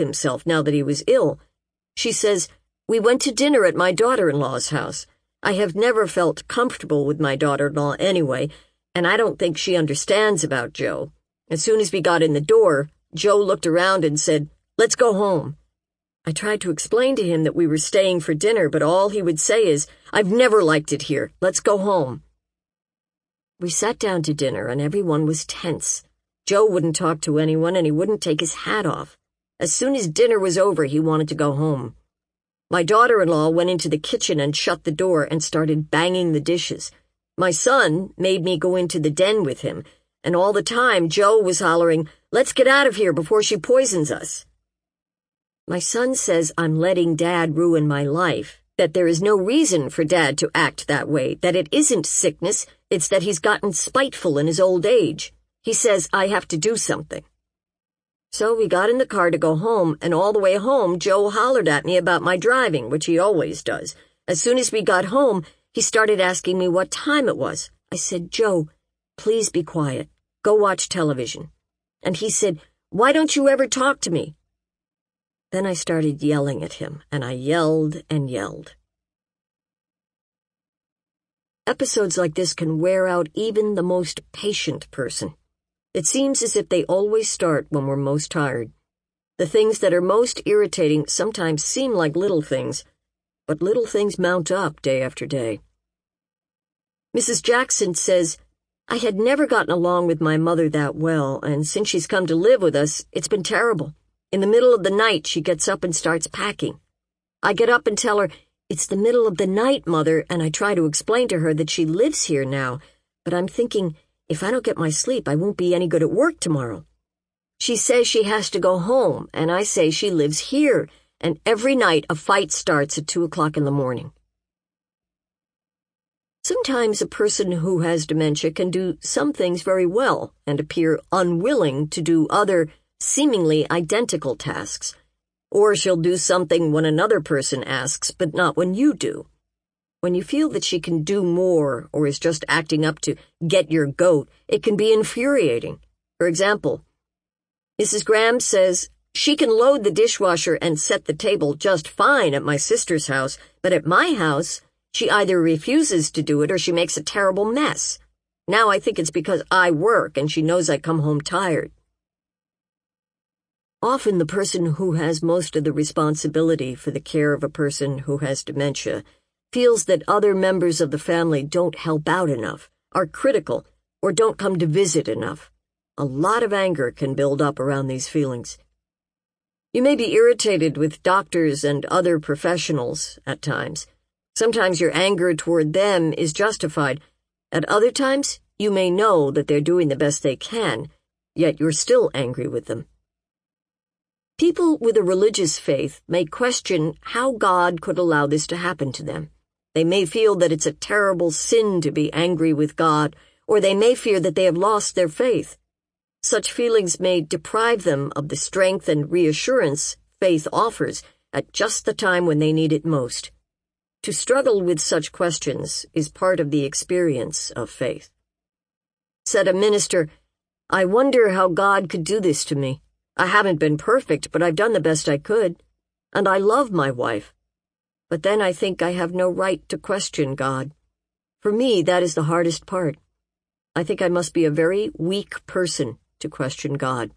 himself now that he was ill. She says, "We went to dinner at my daughter-in-law's house. I have never felt comfortable with my daughter-in-law anyway, and I don't think she understands about Joe. As soon as we got in the door, Joe looked around and said, 'Let's go home.' I tried to explain to him that we were staying for dinner, but all he would say is, 'I've never liked it here. Let's go home.'" We sat down to dinner, and everyone was tense. Joe wouldn't talk to anyone, and he wouldn't take his hat off. As soon as dinner was over, he wanted to go home. My daughter-in-law went into the kitchen and shut the door and started banging the dishes. My son made me go into the den with him, and all the time Joe was hollering, "Let's get out of here before she poisons us." My son says I'm letting Dad ruin my life, that there is no reason for Dad to act that way, that it isn't sickness, it's that he's gotten spiteful in his old age. He says I have to do something. So we got in the car to go home, and all the way home, Joe hollered at me about my driving, which he always does. As soon as we got home, he started asking me what time it was. I said, "Joe, please be quiet. Go watch television." And he said, "Why don't you ever talk to me?" Then I started yelling at him, and I yelled and yelled. Episodes like this can wear out even the most patient person. It seems as if they always start when we're most tired. The things that are most irritating sometimes seem like little things, but little things mount up day after day. Mrs. Jackson says, "I had never gotten along with my mother that well, and since she's come to live with us, it's been terrible. In the middle of the night, she gets up and starts packing. I get up and tell her, 'It's the middle of the night, Mother,' and I try to explain to her that she lives here now, but I'm thinking, if I don't get my sleep, I won't be any good at work tomorrow. She says she has to go home, and I say she lives here, and every night a fight starts at 2 o'clock in the morning." Sometimes a person who has dementia can do some things very well and appear unwilling to do other, seemingly identical tasks. Or she'll do something when another person asks, but not when you do. When you feel that she can do more or is just acting up to get your goat, it can be infuriating. For example, Mrs. Graham says, "She can load the dishwasher and set the table just fine at my sister's house, but at my house, she either refuses to do it or she makes a terrible mess. Now I think it's because I work and she knows I come home tired." Often the person who has most of the responsibility for the care of a person who has dementia feels that other members of the family don't help out enough, are critical, or don't come to visit enough. A lot of anger can build up around these feelings. You may be irritated with doctors and other professionals at times. Sometimes your anger toward them is justified. At other times, you may know that they're doing the best they can, yet you're still angry with them. People with a religious faith may question how God could allow this to happen to them. They may feel that it's a terrible sin to be angry with God, or they may fear that they have lost their faith. Such feelings may deprive them of the strength and reassurance faith offers at just the time when they need it most. To struggle with such questions is part of the experience of faith. Said a minister, "I wonder how God could do this to me. I haven't been perfect, but I've done the best I could, and I love my wife. But then I think I have no right to question God. For me, that is the hardest part. I think I must be a very weak person to question God."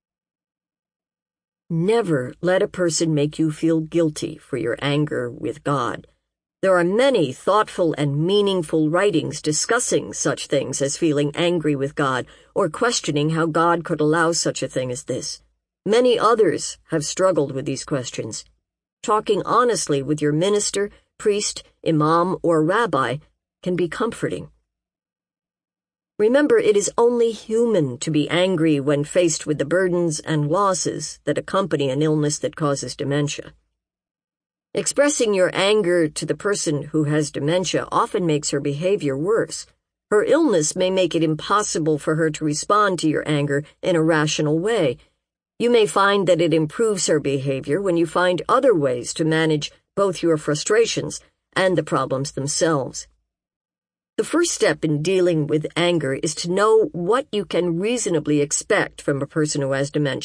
Never let a person make you feel guilty for your anger with God. There are many thoughtful and meaningful writings discussing such things as feeling angry with God or questioning how God could allow such a thing as this. Many others have struggled with these questions. Talking honestly with your minister, priest, imam, or rabbi can be comforting. Remember, it is only human to be angry when faced with the burdens and losses that accompany an illness that causes dementia. Expressing your anger to the person who has dementia often makes her behavior worse. Her illness may make it impossible for her to respond to your anger in a rational way. You may find that it improves her behavior when you find other ways to manage both your frustrations and the problems themselves. The first step in dealing with anger is to know what you can reasonably expect from a person who has dementia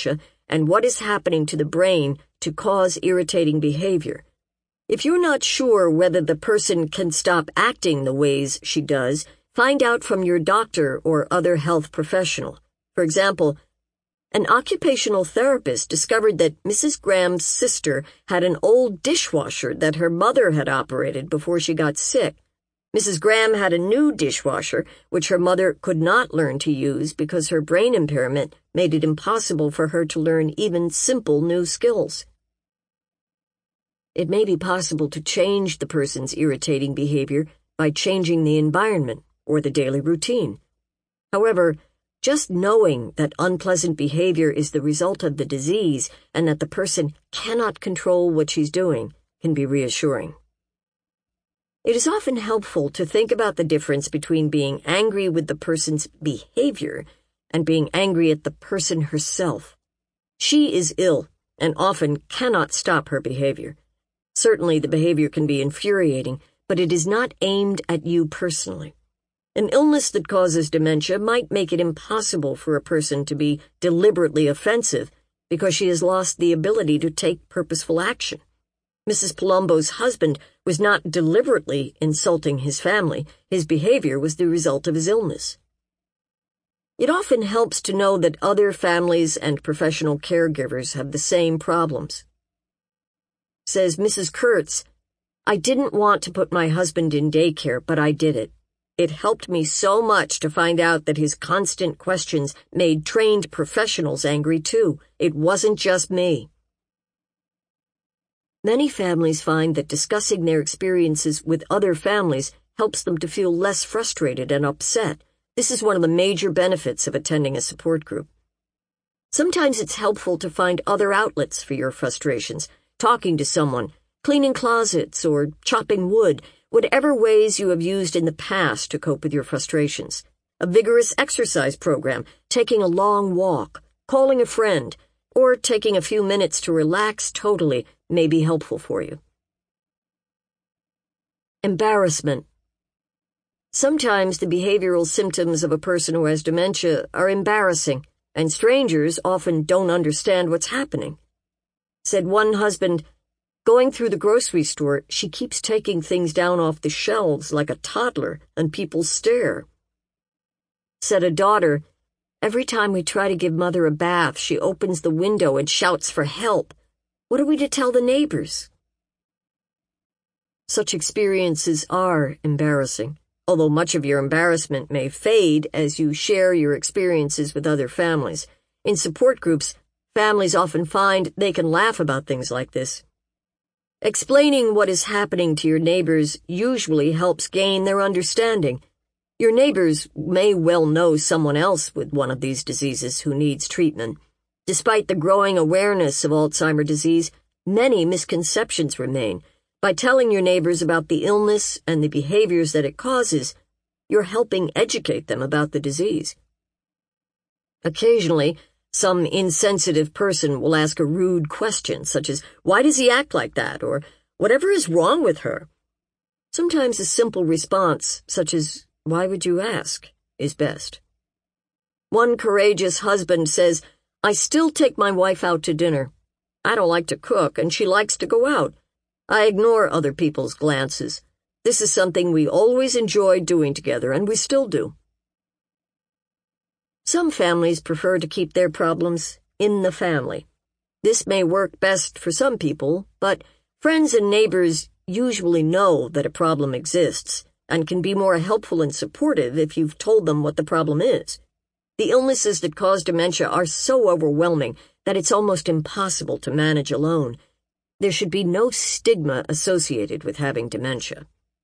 and what is happening to the brain to cause irritating behavior. If you're not sure whether the person can stop acting the ways she does, find out from your doctor or other health professional. For example, an occupational therapist discovered that Mrs. Graham's sister had an old dishwasher that her mother had operated before she got sick. Mrs. Graham had a new dishwasher, which her mother could not learn to use because her brain impairment made it impossible for her to learn even simple new skills. It may be possible to change the person's irritating behavior by changing the environment or the daily routine. However, just knowing that unpleasant behavior is the result of the disease and that the person cannot control what she's doing can be reassuring. It is often helpful to think about the difference between being angry with the person's behavior and being angry at the person herself. She is ill and often cannot stop her behavior. Certainly the behavior can be infuriating, but it is not aimed at you personally. An illness that causes dementia might make it impossible for a person to be deliberately offensive because she has lost the ability to take purposeful action. Mrs. Palumbo's husband was not deliberately insulting his family. His behavior was the result of his illness. It often helps to know that other families and professional caregivers have the same problems. Says Mrs. Kurtz, "I didn't want to put my husband in daycare, but I did it. It helped me so much to find out that his constant questions made trained professionals angry too. It wasn't just me." Many families find that discussing their experiences with other families helps them to feel less frustrated and upset. This is one of the major benefits of attending a support group. Sometimes it's helpful to find other outlets for your frustrations, talking to someone, cleaning closets, or chopping wood, whatever ways you have used in the past to cope with your frustrations. A vigorous exercise program, taking a long walk, calling a friend, or taking a few minutes to relax totally may be helpful for you. Embarrassment. Sometimes the behavioral symptoms of a person who has dementia are embarrassing, and strangers often don't understand what's happening. Said one husband, "Going through the grocery store, she keeps taking things down off the shelves like a toddler, and people stare." Said a daughter, "Every time we try to give Mother a bath, she opens the window and shouts for help. What are we to tell the neighbors?" Such experiences are embarrassing, although much of your embarrassment may fade as you share your experiences with other families. In support groups, families often find they can laugh about things like this. Explaining what is happening to your neighbors usually helps gain their understanding. Your neighbors may well know someone else with one of these diseases who needs treatment. Despite the growing awareness of Alzheimer's disease, many misconceptions remain. By telling your neighbors about the illness and the behaviors that it causes, you're helping educate them about the disease. Occasionally, some insensitive person will ask a rude question, such as, "Why does he act like that?" or "Whatever is wrong with her?" Sometimes a simple response, such as, "Why would you ask?" is best. One courageous husband says, "I still take my wife out to dinner. I don't like to cook, and she likes to go out. I ignore other people's glances. This is something we always enjoyed doing together, and we still do." Some families prefer to keep their problems in the family. This may work best for some people, but friends and neighbors usually know that a problem exists and can be more helpful and supportive if you've told them what the problem is. The illnesses that cause dementia are so overwhelming that it's almost impossible to manage alone. There should be no stigma associated with having dementia.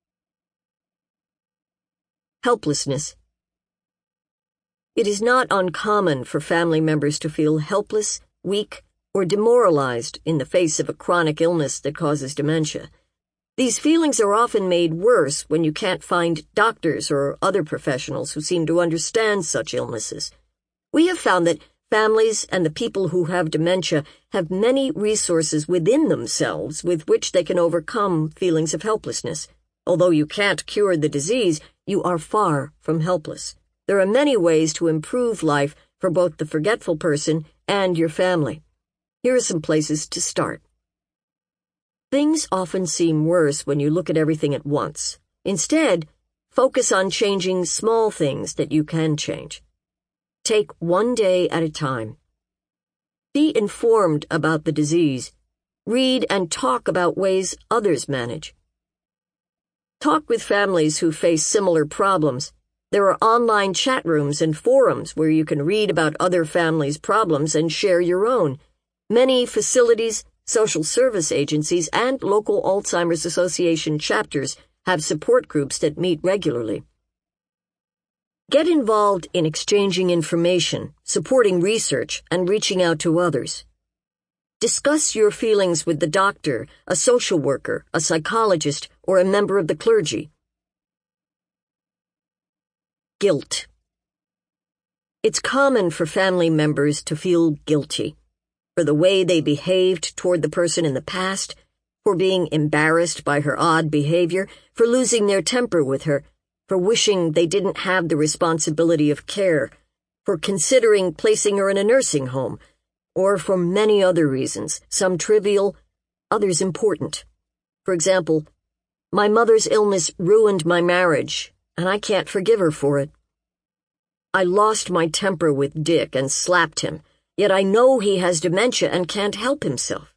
Helplessness. It is not uncommon for family members to feel helpless, weak, or demoralized in the face of a chronic illness that causes dementia. These feelings are often made worse when you can't find doctors or other professionals who seem to understand such illnesses. We have found that families and the people who have dementia have many resources within themselves with which they can overcome feelings of helplessness. Although you can't cure the disease, you are far from helpless. There are many ways to improve life for both the forgetful person and your family. Here are some places to start. Things often seem worse when you look at everything at once. Instead, focus on changing small things that you can change. Take one day at a time. Be informed about the disease. Read and talk about ways others manage. Talk with families who face similar problems. There are online chat rooms and forums where you can read about other families' problems and share your own. Many facilities, social service agencies, and local Alzheimer's Association chapters have support groups that meet regularly. Get involved in exchanging information, supporting research, and reaching out to others. Discuss your feelings with the doctor, a social worker, a psychologist, or a member of the clergy. Guilt. It's common for family members to feel guilty for the way they behaved toward the person in the past, for being embarrassed by her odd behavior, for losing their temper with her, for wishing they didn't have the responsibility of care, for considering placing her in a nursing home, or for many other reasons, some trivial, others important. For example, my mother's illness ruined my marriage, and I can't forgive her for it. I lost my temper with Dick and slapped him, yet I know he has dementia and can't help himself.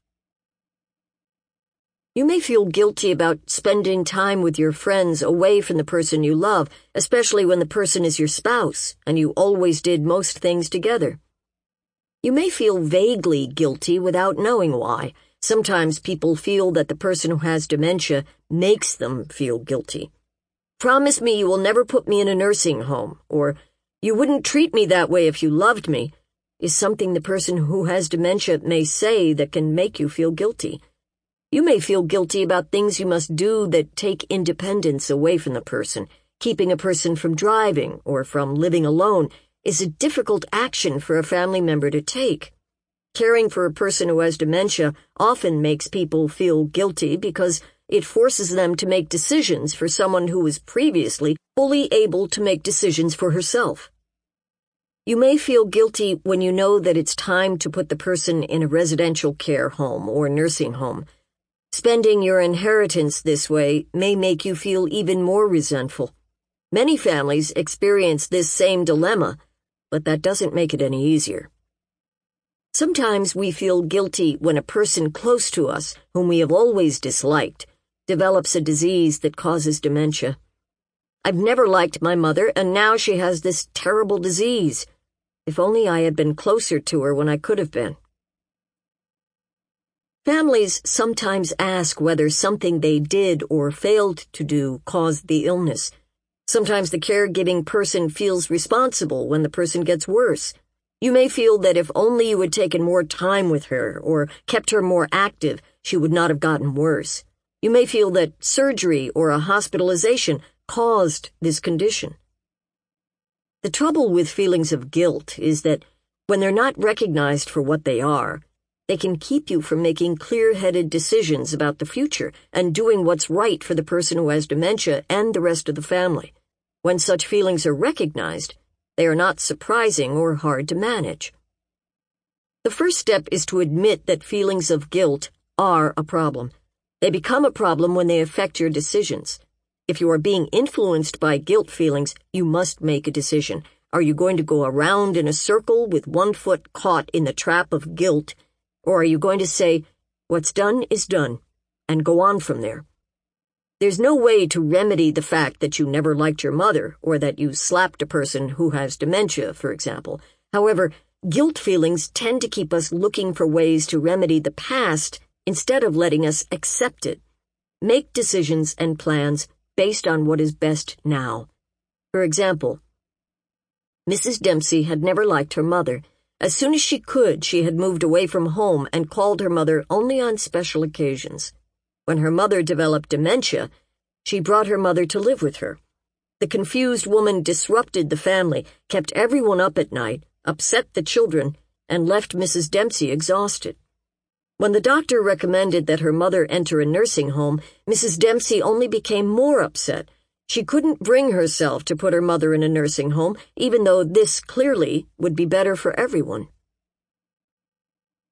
You may feel guilty about spending time with your friends away from the person you love, especially when the person is your spouse and you always did most things together. You may feel vaguely guilty without knowing why. Sometimes people feel that the person who has dementia makes them feel guilty. Promise me you will never put me in a nursing home, or you wouldn't treat me that way if you loved me, is something the person who has dementia may say that can make you feel guilty. You may feel guilty about things you must do that take independence away from the person. Keeping a person from driving or from living alone is a difficult action for a family member to take. Caring for a person who has dementia often makes people feel guilty because it forces them to make decisions for someone who was previously fully able to make decisions for herself. You may feel guilty when you know that it's time to put the person in a residential care home or nursing home. Spending your inheritance this way may make you feel even more resentful. Many families experience this same dilemma, but that doesn't make it any easier. Sometimes we feel guilty when a person close to us, whom we have always disliked, develops a disease that causes dementia. I've never liked my mother, and now she has this terrible disease. If only I had been closer to her when I could have been. Families sometimes ask whether something they did or failed to do caused the illness. Sometimes the caregiving person feels responsible when the person gets worse. You may feel that if only you had taken more time with her or kept her more active, she would not have gotten worse. You may feel that surgery or a hospitalization caused this condition. The trouble with feelings of guilt is that when they're not recognized for what they are, they can keep you from making clear-headed decisions about the future and doing what's right for the person who has dementia and the rest of the family. When such feelings are recognized, they are not surprising or hard to manage. The first step is to admit that feelings of guilt are a problem. They become a problem when they affect your decisions. If you are being influenced by guilt feelings, you must make a decision. Are you going to go around in a circle with one foot caught in the trap of guilt, or are you going to say, what's done is done, and go on from there? There's no way to remedy the fact that you never liked your mother, or that you slapped a person who has dementia, for example. However, guilt feelings tend to keep us looking for ways to remedy the past instead of letting us accept it. Make decisions and plans based on what is best now. For example, Mrs. Dempsey had never liked her mother. As soon as she could, she had moved away from home and called her mother only on special occasions. When her mother developed dementia, she brought her mother to live with her. The confused woman disrupted the family, kept everyone up at night, upset the children, and left Mrs. Dempsey exhausted. When the doctor recommended that her mother enter a nursing home, Mrs. Dempsey only became more upset. She couldn't bring herself to put her mother in a nursing home, even though this clearly would be better for everyone.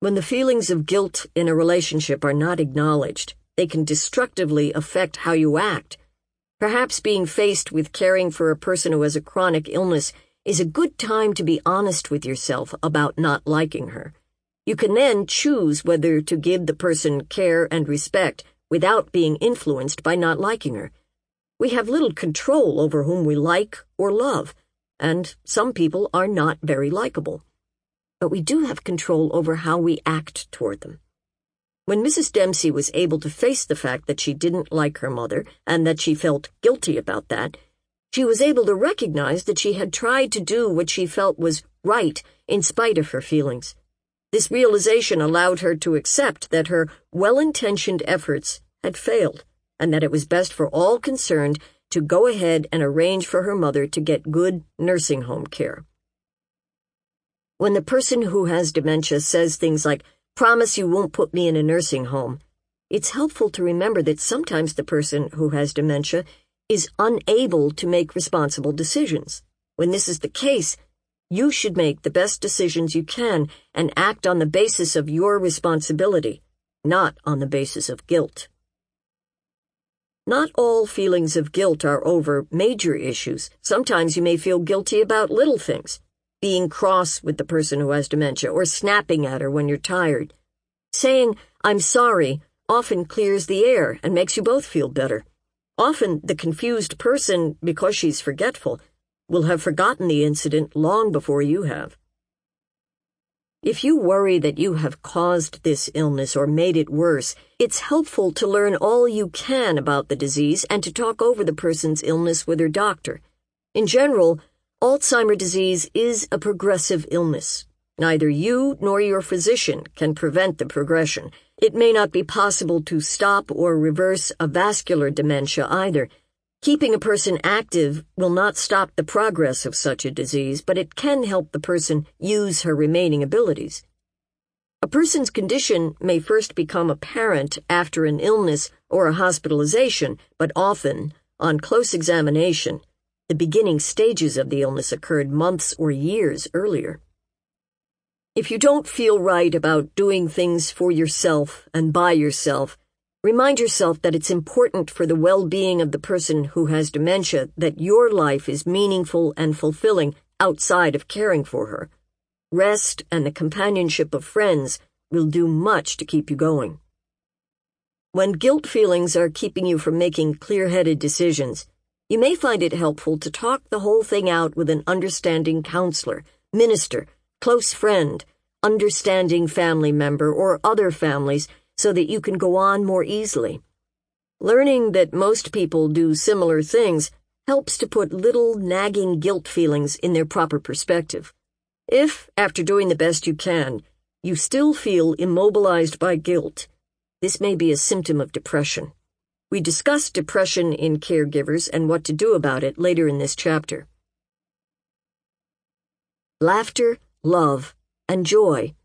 When the feelings of guilt in a relationship are not acknowledged, they can destructively affect how you act. Perhaps being faced with caring for a person who has a chronic illness is a good time to be honest with yourself about not liking her. You can then choose whether to give the person care and respect without being influenced by not liking her. We have little control over whom we like or love, and some people are not very likable. But we do have control over how we act toward them. When Mrs. Dempsey was able to face the fact that she didn't like her mother and that she felt guilty about that, she was able to recognize that she had tried to do what she felt was right in spite of her feelings. This realization allowed her to accept that her well-intentioned efforts had failed, and that it was best for all concerned to go ahead and arrange for her mother to get good nursing home care. When the person who has dementia says things like, "Promise you won't put me in a nursing home," it's helpful to remember that sometimes the person who has dementia is unable to make responsible decisions. When this is the case, you should make the best decisions you can and act on the basis of your responsibility, not on the basis of guilt. Not all feelings of guilt are over major issues. Sometimes you may feel guilty about little things, being cross with the person who has dementia or snapping at her when you're tired. Saying, "I'm sorry," often clears the air and makes you both feel better. Often the confused person, because she's forgetful, will have forgotten the incident long before you have. If you worry that you have caused this illness or made it worse, it's helpful to learn all you can about the disease and to talk over the person's illness with her doctor. In general, Alzheimer's disease is a progressive illness. Neither you nor your physician can prevent the progression. It may not be possible to stop or reverse a vascular dementia either. Keeping a person active will not stop the progress of such a disease, but it can help the person use her remaining abilities. A person's condition may first become apparent after an illness or a hospitalization, but often, on close examination, the beginning stages of the illness occurred months or years earlier. If you don't feel right about doing things for yourself and by yourself, remind yourself that it's important for the well-being of the person who has dementia that your life is meaningful and fulfilling outside of caring for her. Rest and the companionship of friends will do much to keep you going. When guilt feelings are keeping you from making clear-headed decisions, you may find it helpful to talk the whole thing out with an understanding counselor, minister, close friend, understanding family member, or other families so that you can go on more easily. Learning that most people do similar things helps to put little nagging guilt feelings in their proper perspective. If, after doing the best you can, you still feel immobilized by guilt, this may be a symptom of depression. We discuss depression in caregivers and what to do about it later in this chapter. Laughter, love, and joy.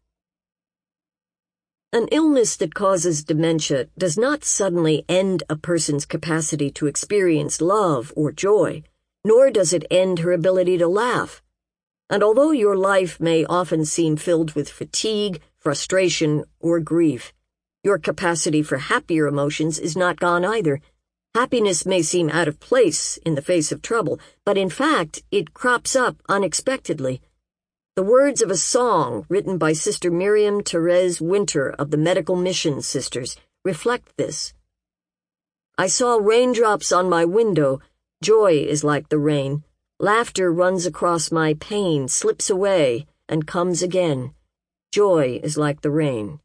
An illness that causes dementia does not suddenly end a person's capacity to experience love or joy, nor does it end her ability to laugh. And although your life may often seem filled with fatigue, frustration, or grief, your capacity for happier emotions is not gone either. Happiness may seem out of place in the face of trouble, but in fact, it crops up unexpectedly. The words of a song written by Sister Miriam Therese Winter of the Medical Mission Sisters reflect this. I saw raindrops on my window. Joy is like the rain. Laughter runs across my pane, slips away, and comes again. Joy is like the rain.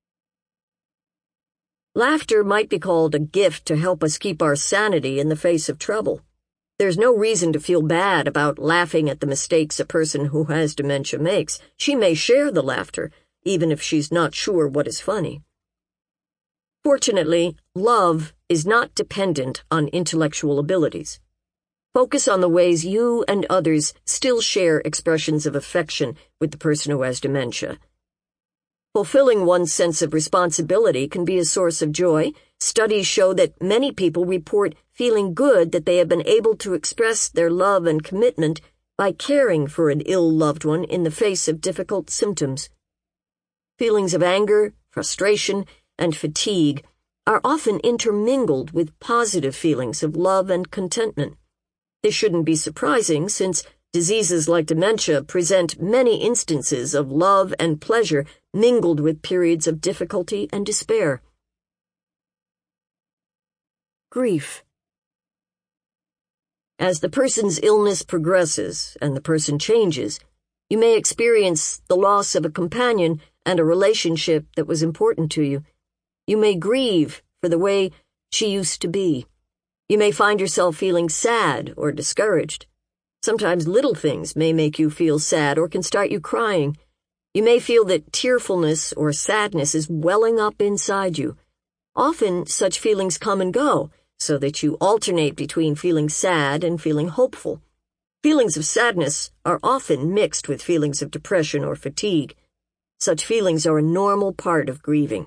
Laughter might be called a gift to help us keep our sanity in the face of trouble. There's no reason to feel bad about laughing at the mistakes a person who has dementia makes. She may share the laughter, even if she's not sure what is funny. Fortunately, love is not dependent on intellectual abilities. Focus on the ways you and others still share expressions of affection with the person who has dementia. Fulfilling one's sense of responsibility can be a source of joy. Studies show that many people report feeling good that they have been able to express their love and commitment by caring for an ill loved one in the face of difficult symptoms. Feelings of anger, frustration, and fatigue are often intermingled with positive feelings of love and contentment. This shouldn't be surprising, since diseases like dementia present many instances of love and pleasure mingled with periods of difficulty and despair. Grief. As the person's illness progresses and the person changes, you may experience the loss of a companion and a relationship that was important to you. You may grieve for the way she used to be. You may find yourself feeling sad or discouraged. Sometimes little things may make you feel sad or can start you crying. You may feel that tearfulness or sadness is welling up inside you. Often such feelings come and go, so that you alternate between feeling sad and feeling hopeful. Feelings of sadness are often mixed with feelings of depression or fatigue. Such feelings are a normal part of grieving.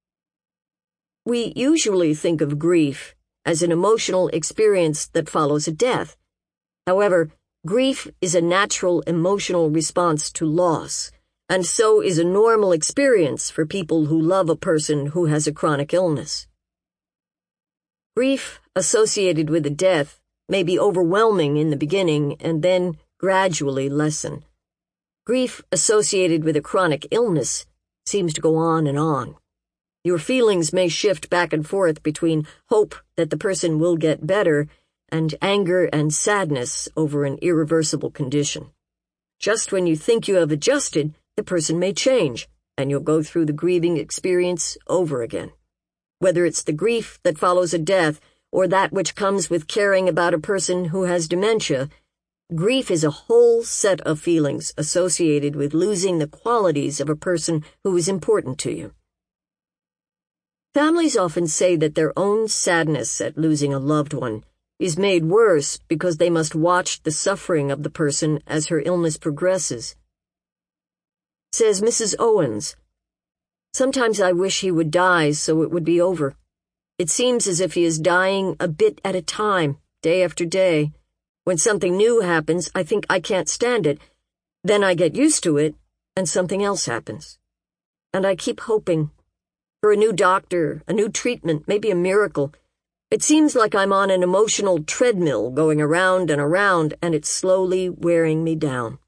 We usually think of grief as an emotional experience that follows a death. However, grief is a natural emotional response to loss, and so is a normal experience for people who love a person who has a chronic illness. Grief associated with a death may be overwhelming in the beginning and then gradually lessen. Grief associated with a chronic illness seems to go on and on. Your feelings may shift back and forth between hope that the person will get better and anger and sadness over an irreversible condition. Just when you think you have adjusted, the person may change, and you'll go through the grieving experience over again. Whether it's the grief that follows a death or that which comes with caring about a person who has dementia, grief is a whole set of feelings associated with losing the qualities of a person who is important to you. Families often say that their own sadness at losing a loved one is made worse because they must watch the suffering of the person as her illness progresses. Says Mrs. Owens, "Sometimes I wish he would die so it would be over. It seems as if he is dying a bit at a time, day after day. When something new happens, I think I can't stand it. Then I get used to it, and something else happens. And I keep hoping for a new doctor, a new treatment, maybe a miracle. It seems like I'm on an emotional treadmill going around and around, and it's slowly wearing me down."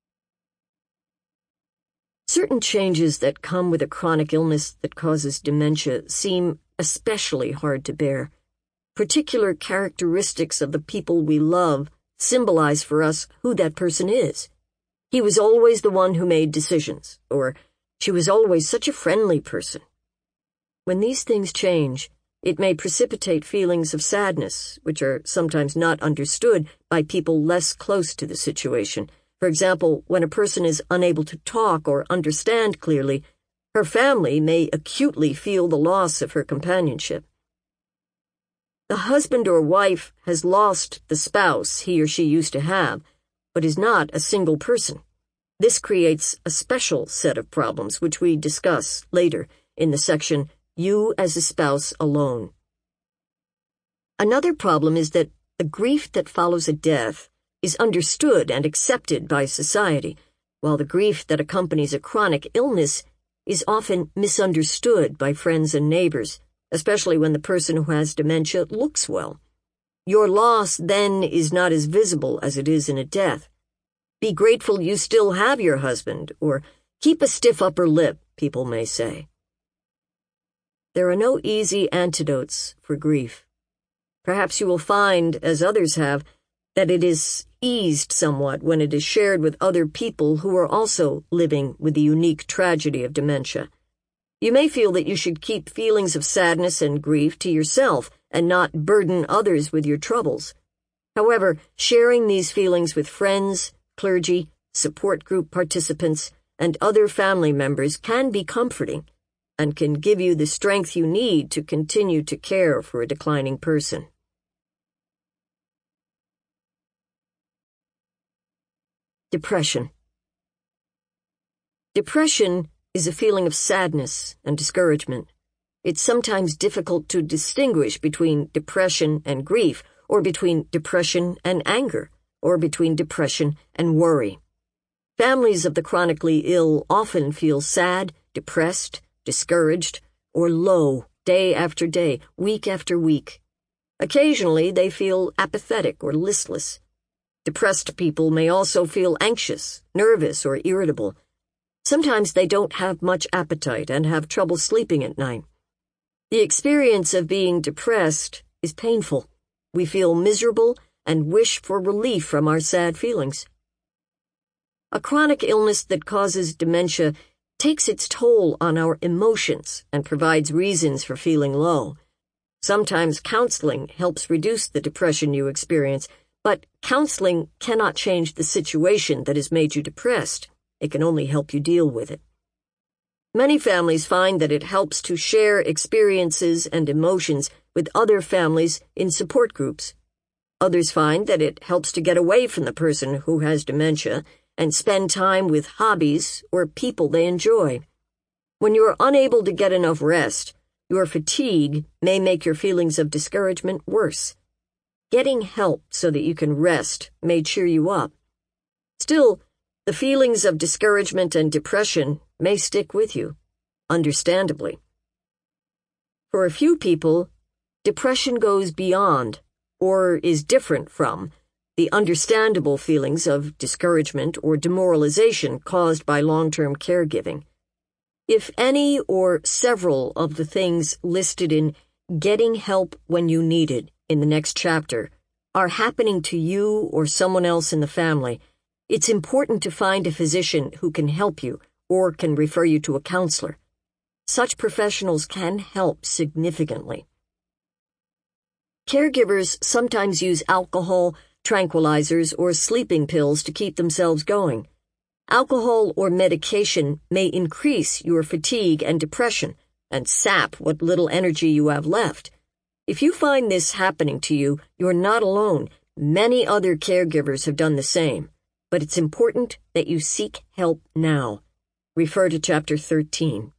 Certain changes that come with a chronic illness that causes dementia seem especially hard to bear. Particular characteristics of the people we love symbolize for us who that person is. He was always the one who made decisions, or she was always such a friendly person. When these things change, it may precipitate feelings of sadness, which are sometimes not understood by people less close to the situation. For example, when a person is unable to talk or understand clearly, her family may acutely feel the loss of her companionship. The husband or wife has lost the spouse he or she used to have, but is not a single person. This creates a special set of problems, which we discuss later in the section You as a Spouse Alone. Another problem is that the grief that follows a death is understood and accepted by society, while the grief that accompanies a chronic illness is often misunderstood by friends and neighbors, especially when the person who has dementia looks well. Your loss then is not as visible as it is in a death. Be grateful you still have your husband, or keep a stiff upper lip, people may say. There are no easy antidotes for grief. Perhaps you will find, as others have, that it is eased somewhat when it is shared with other people who are also living with the unique tragedy of dementia. You may feel that you should keep feelings of sadness and grief to yourself and not burden others with your troubles. However, sharing these feelings with friends, clergy, support group participants, and other family members can be comforting and can give you the strength you need to continue to care for a declining person. Depression. Depression is a feeling of sadness and discouragement. It's sometimes difficult to distinguish between depression and grief, or between depression and anger, or between depression and worry. Families of the chronically ill often feel sad, depressed, discouraged, or low day after day, week after week. Occasionally, they feel apathetic or listless. Depressed people may also feel anxious, nervous, or irritable. Sometimes they don't have much appetite and have trouble sleeping at night. The experience of being depressed is painful. We feel miserable and wish for relief from our sad feelings. A chronic illness that causes dementia takes its toll on our emotions and provides reasons for feeling low. Sometimes counseling helps reduce the depression you experience, but counseling cannot change the situation that has made you depressed. It can only help you deal with it. Many families find that it helps to share experiences and emotions with other families in support groups. Others find that it helps to get away from the person who has dementia and spend time with hobbies or people they enjoy. When you are unable to get enough rest, your fatigue may make your feelings of discouragement worse. Getting help so that you can rest may cheer you up. Still, the feelings of discouragement and depression may stick with you, understandably. For a few people, depression goes beyond, or is different from, the understandable feelings of discouragement or demoralization caused by long-term caregiving. If any or several of the things listed in Getting Help When You Need It in the next chapter are happening to you or someone else in the family, it's important to find a physician who can help you or can refer you to a counselor. Such professionals can help significantly. Caregivers sometimes use alcohol, tranquilizers, or sleeping pills to keep themselves going. Alcohol or medication may increase your fatigue and depression and sap what little energy you have left. If you find this happening to you, you're not alone. Many other caregivers have done the same. But it's important that you seek help now. Refer to Chapter 13.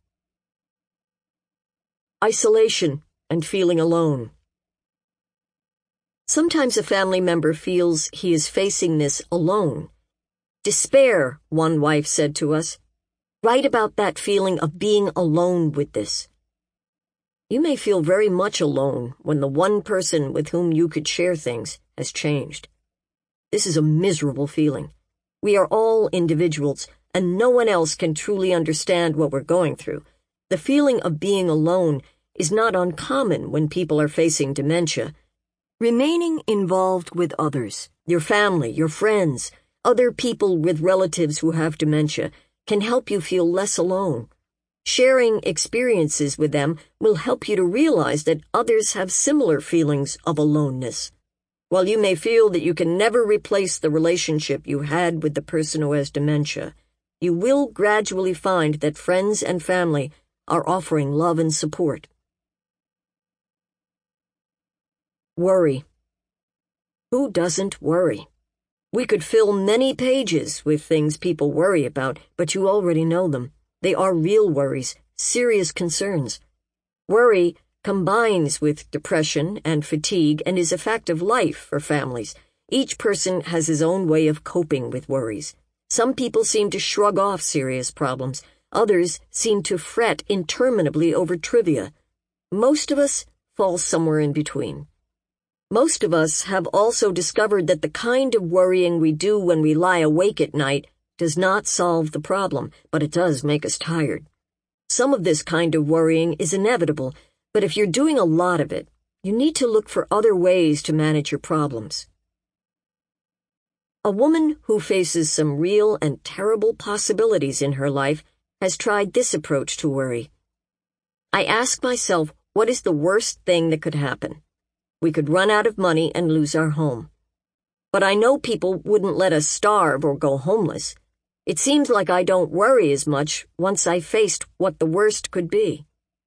Isolation and feeling alone. Sometimes a family member feels he is facing this alone. Despair, one wife said to us. Write about that feeling of being alone with this. You may feel very much alone when the one person with whom you could share things has changed. This is a miserable feeling. We are all individuals, and no one else can truly understand what we're going through. The feeling of being alone is not uncommon when people are facing dementia. Remaining involved with others, your family, your friends, other people with relatives who have dementia, can help you feel less alone. Sharing experiences with them will help you to realize that others have similar feelings of aloneness. While you may feel that you can never replace the relationship you had with the person who has dementia, you will gradually find that friends and family are offering love and support. Worry. Who doesn't worry? We could fill many pages with things people worry about, but you already know them. They are real worries, serious concerns. Worry combines with depression and fatigue and is a fact of life for families. Each person has his own way of coping with worries. Some people seem to shrug off serious problems. Others seem to fret interminably over trivia. Most of us fall somewhere in between. Most of us have also discovered that the kind of worrying we do when we lie awake at night does not solve the problem, but it does make us tired. Some of this kind of worrying is inevitable, but if you're doing a lot of it, you need to look for other ways to manage your problems. A woman who faces some real and terrible possibilities in her life has tried this approach to worry. I ask myself, what is the worst thing that could happen? We could run out of money and lose our home. But I know people wouldn't let us starve or go homeless. It seems like I don't worry as much once I faced what the worst could be.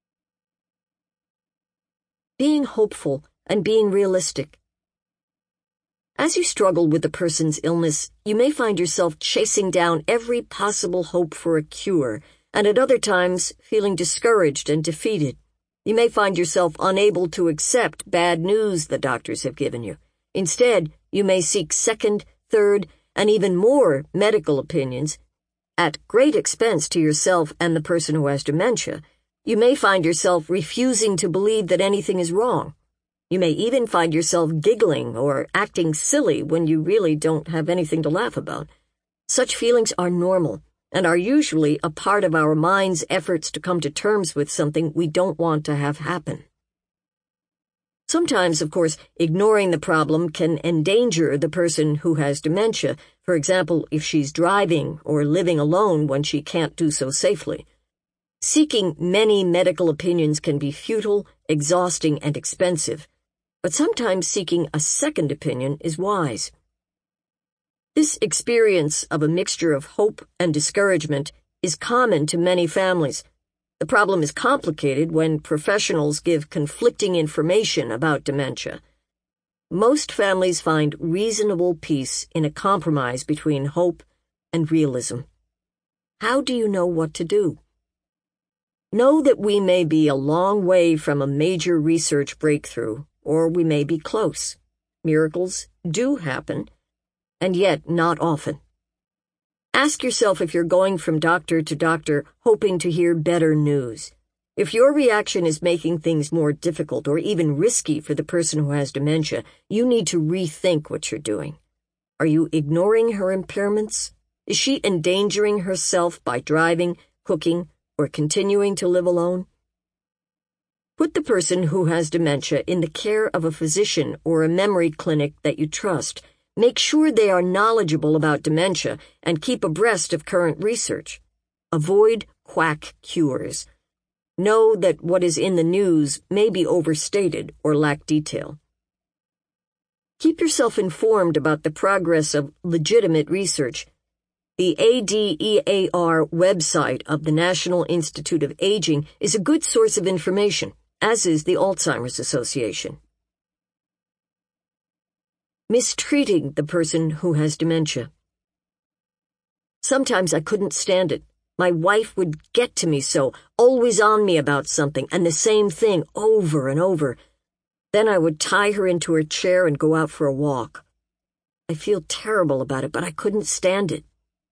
Being hopeful and being realistic. As you struggle with a person's illness, you may find yourself chasing down every possible hope for a cure, and at other times feeling discouraged and defeated. You may find yourself unable to accept bad news the doctors have given you. Instead, you may seek second, third, and even more medical opinions. at great expense to yourself and the person who has dementia, you may find yourself refusing to believe that anything is wrong. You may even find yourself giggling or acting silly when you really don't have anything to laugh about. Such feelings are normal and are usually a part of our mind's efforts to come to terms with something we don't want to have happen. Sometimes, of course, ignoring the problem can endanger the person who has dementia, for example, if she's driving or living alone when she can't do so safely. Seeking many medical opinions can be futile, exhausting, and expensive, but sometimes seeking a second opinion is wise. This experience of a mixture of hope and discouragement is common to many families. The problem is complicated when professionals give conflicting information about dementia. Most families find reasonable peace in a compromise between hope and realism. How do you know what to do? Know that we may be a long way from a major research breakthrough, or we may be close. Miracles do happen, and yet not often. Ask yourself if you're going from doctor to doctor hoping to hear better news. If your reaction is making things more difficult or even risky for the person who has dementia, you need to rethink what you're doing. Are you ignoring her impairments? Is she endangering herself by driving, cooking, or continuing to live alone? Put the person who has dementia in the care of a physician or a memory clinic that you trust. Make sure they are knowledgeable about dementia and keep abreast of current research. Avoid quack cures. Know that what is in the news may be overstated or lack detail. Keep yourself informed about the progress of legitimate research. The ADEAR website of the National Institute of Aging is a good source of information, as is the Alzheimer's Association. Mistreating the person who has dementia. Sometimes I couldn't stand it. My wife would get to me so, always on me about something, and the same thing over and over. Then I would tie her into her chair and go out for a walk. I feel terrible about it, but I couldn't stand it.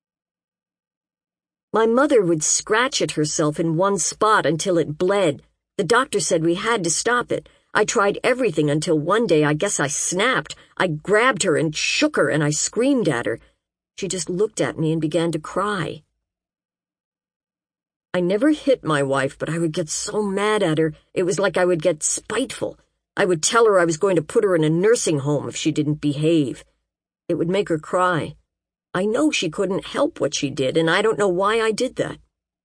My mother would scratch at herself in one spot until it bled. The doctor said we had to stop it. I tried everything until one day I guess I snapped. I grabbed her and shook her and I screamed at her. She just looked at me and began to cry. I never hit my wife, but I would get so mad at her, it was like I would get spiteful. I would tell her I was going to put her in a nursing home if she didn't behave. It would make her cry. I know she couldn't help what she did, and I don't know why I did that.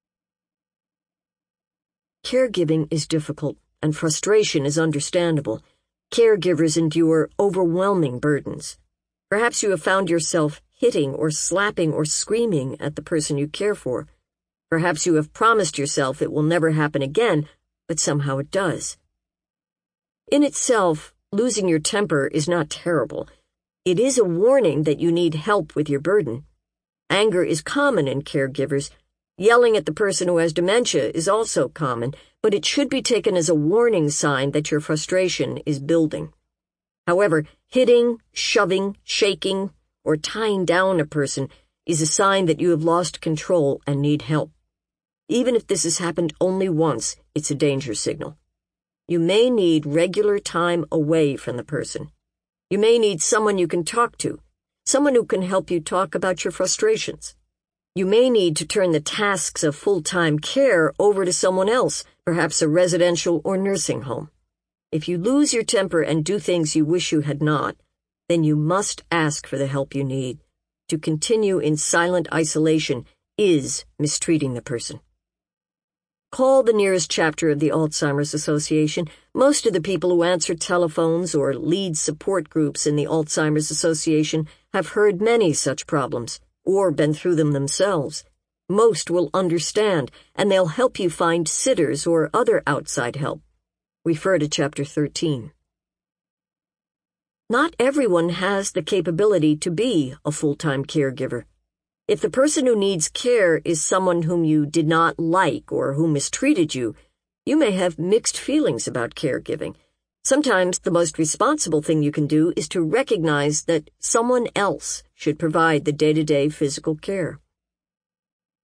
Caregiving is difficult, and frustration is understandable. Caregivers endure overwhelming burdens. Perhaps you have found yourself hitting or slapping or screaming at the person you care for. Perhaps you have promised yourself it will never happen again, but somehow it does. In itself, losing your temper is not terrible. It is a warning that you need help with your burden. Anger is common in caregivers. Yelling at the person who has dementia is also common, but it should be taken as a warning sign that your frustration is building. However, hitting, shoving, shaking, or tying down a person is a sign that you have lost control and need help. Even if this has happened only once, it's a danger signal. You may need regular time away from the person. You may need someone you can talk to, someone who can help you talk about your frustrations. You may need to turn the tasks of full-time care over to someone else, perhaps a residential or nursing home. If you lose your temper and do things you wish you had not, then you must ask for the help you need. To continue in silent isolation is mistreating the person. Call the nearest chapter of the Alzheimer's Association. Most of the people who answer telephones or lead support groups in the Alzheimer's Association have heard many such problems, or been through them themselves. Most will understand, and they'll help you find sitters or other outside help. Refer to Chapter 13. Not everyone has the capability to be a full-time caregiver. If the person who needs care is someone whom you did not like or who mistreated you, you may have mixed feelings about caregiving. Sometimes the most responsible thing you can do is to recognize that someone else should provide the day-to-day physical care.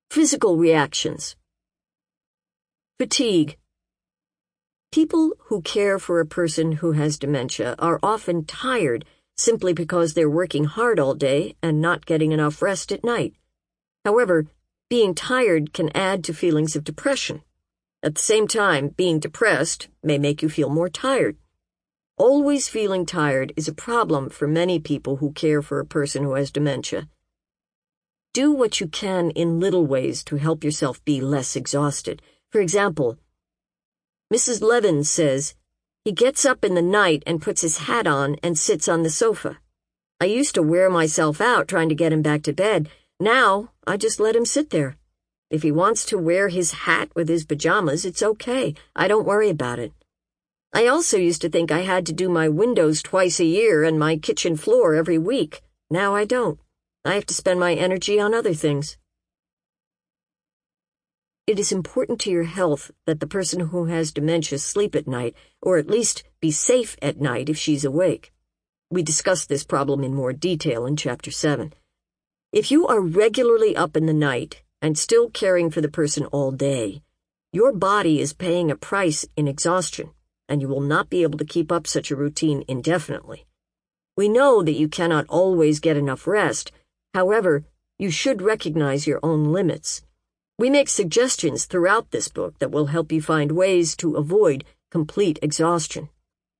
Physical reactions. Fatigue. People who care for a person who has dementia are often tired simply because they're working hard all day and not getting enough rest at night. However, being tired can add to feelings of depression. At the same time, being depressed may make you feel more tired. Always feeling tired is a problem for many people who care for a person who has dementia. Do what you can in little ways to help yourself be less exhausted. For example, Mrs. Levins says, he gets up in the night and puts his hat on and sits on the sofa. I used to wear myself out trying to get him back to bed. Now, I just let him sit there. If he wants to wear his hat with his pajamas, it's okay. I don't worry about it. I also used to think I had to do my windows twice a year and my kitchen floor every week. Now I don't. I have to spend my energy on other things. It is important to your health that the person who has dementia sleep at night, or at least be safe at night if she's awake. We discussed this problem in more detail in Chapter 7. If you are regularly up in the night and still caring for the person all day, your body is paying a price in exhaustion, and you will not be able to keep up such a routine indefinitely. We know that you cannot always get enough rest. However, you should recognize your own limits. We make suggestions throughout this book that will help you find ways to avoid complete exhaustion.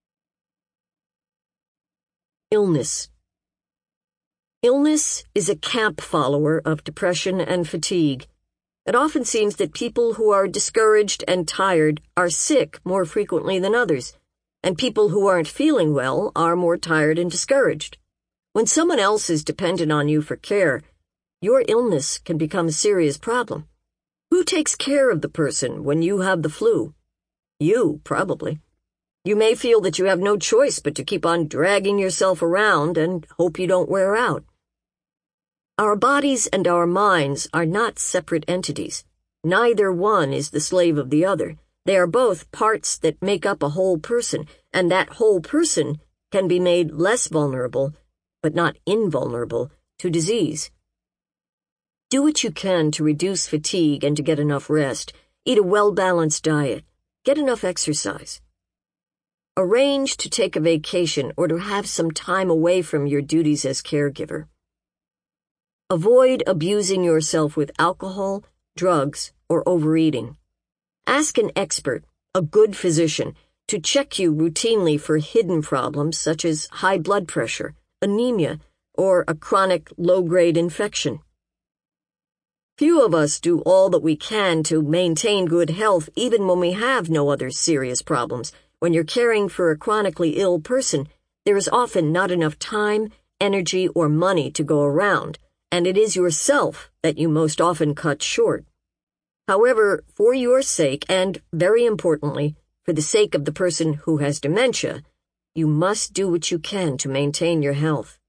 Illness. Illness is a camp follower of depression and fatigue. It often seems that people who are discouraged and tired are sick more frequently than others, and people who aren't feeling well are more tired and discouraged. When someone else is dependent on you for care, your illness can become a serious problem. Who takes care of the person when you have the flu? You, probably. You may feel that you have no choice but to keep on dragging yourself around and hope you don't wear out. Our bodies and our minds are not separate entities. Neither one is the slave of the other. They are both parts that make up a whole person, and that whole person can be made less vulnerable, but not invulnerable, to disease. Do what you can to reduce fatigue and to get enough rest. Eat a well-balanced diet. Get enough exercise. Arrange to take a vacation or to have some time away from your duties as caregiver. Avoid abusing yourself with alcohol, drugs, or overeating. Ask an expert, a good physician, to check you routinely for hidden problems such as high blood pressure, anemia, or a chronic low-grade infection. Few of us do all that we can to maintain good health even when we have no other serious problems. When you're caring for a chronically ill person, there is often not enough time, energy, or money to go around, and it is yourself that you most often cut short. However, for your sake, and very importantly, for the sake of the person who has dementia, you must do what you can to maintain your health.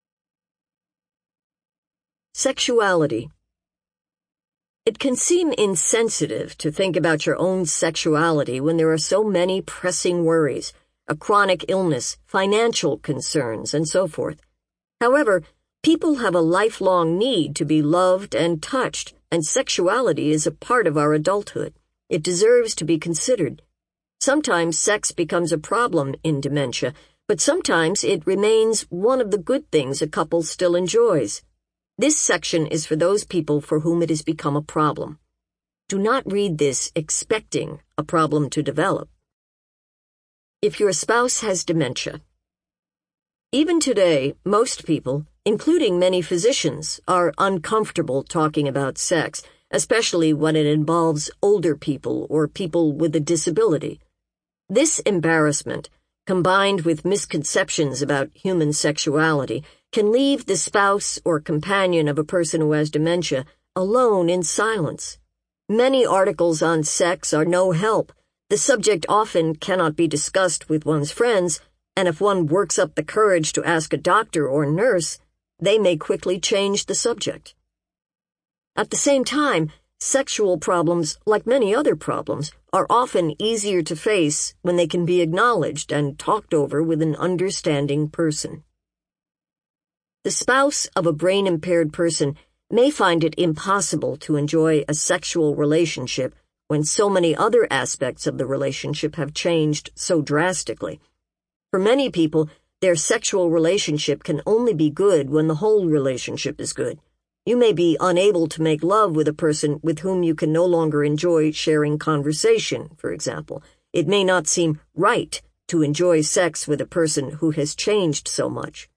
Sexuality. It can seem insensitive to think about your own sexuality when there are so many pressing worries, a chronic illness, financial concerns, and so forth. However, people have a lifelong need to be loved and touched, and sexuality is a part of our adulthood. It deserves to be considered. Sometimes sex becomes a problem in dementia, but sometimes it remains one of the good things a couple still enjoys. This section is for those people for whom it has become a problem. Do not read this expecting a problem to develop. If your spouse has dementia. Even today, most people, including many physicians, are uncomfortable talking about sex, especially when it involves older people or people with a disability. This embarrassment, combined with misconceptions about human sexuality, can leave the spouse or companion of a person who has dementia alone in silence. Many articles on sex are no help. The subject often cannot be discussed with one's friends, and if one works up the courage to ask a doctor or nurse, they may quickly change the subject. At the same time, sexual problems, like many other problems, are often easier to face when they can be acknowledged and talked over with an understanding person. The spouse of a brain-impaired person may find it impossible to enjoy a sexual relationship when so many other aspects of the relationship have changed so drastically. For many people, their sexual relationship can only be good when the whole relationship is good. You may be unable to make love with a person with whom you can no longer enjoy sharing conversation, for example. It may not seem right to enjoy sex with a person who has changed so much.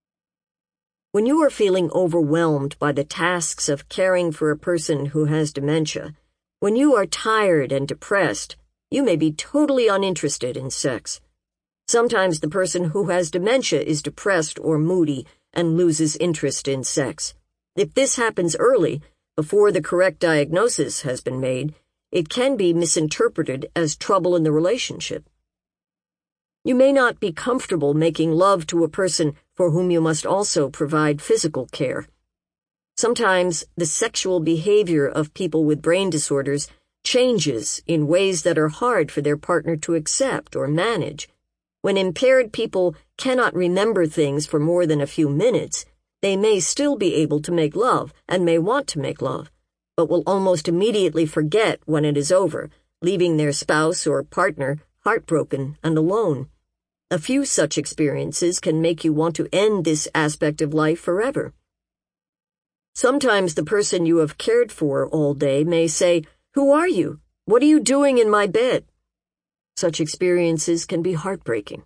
When you are feeling overwhelmed by the tasks of caring for a person who has dementia, when you are tired and depressed, you may be totally uninterested in sex. Sometimes the person who has dementia is depressed or moody and loses interest in sex. If this happens early, before the correct diagnosis has been made, it can be misinterpreted as trouble in the relationship. You may not be comfortable making love to a person for whom you must also provide physical care. Sometimes the sexual behavior of people with brain disorders changes in ways that are hard for their partner to accept or manage. When impaired people cannot remember things for more than a few minutes, they may still be able to make love and may want to make love, but will almost immediately forget when it is over, leaving their spouse or partner heartbroken and alone. A few such experiences can make you want to end this aspect of life forever. Sometimes the person you have cared for all day may say, "Who are you? What are you doing in my bed?" Such experiences can be heartbreaking.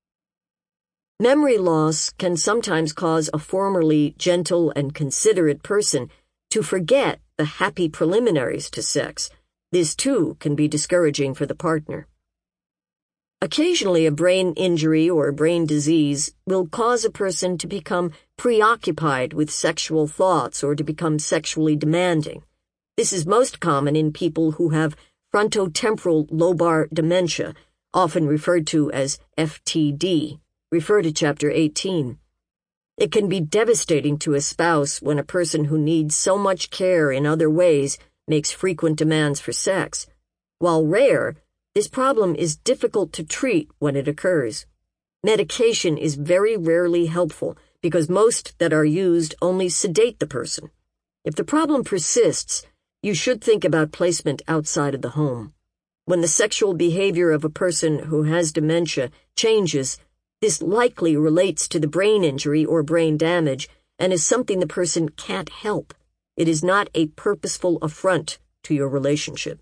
Memory loss can sometimes cause a formerly gentle and considerate person to forget the happy preliminaries to sex. This, too, can be discouraging for the partner. Occasionally, a brain injury or brain disease will cause a person to become preoccupied with sexual thoughts or to become sexually demanding. This is most common in people who have frontotemporal lobar dementia, often referred to as FTD. Refer to Chapter 18. It can be devastating to a spouse when a person who needs so much care in other ways makes frequent demands for sex. While rare, this problem is difficult to treat when it occurs. Medication is very rarely helpful because most that are used only sedate the person. If the problem persists, you should think about placement outside of the home. When the sexual behavior of a person who has dementia changes, this likely relates to the brain injury or brain damage and is something the person can't help. It is not a purposeful affront to your relationship.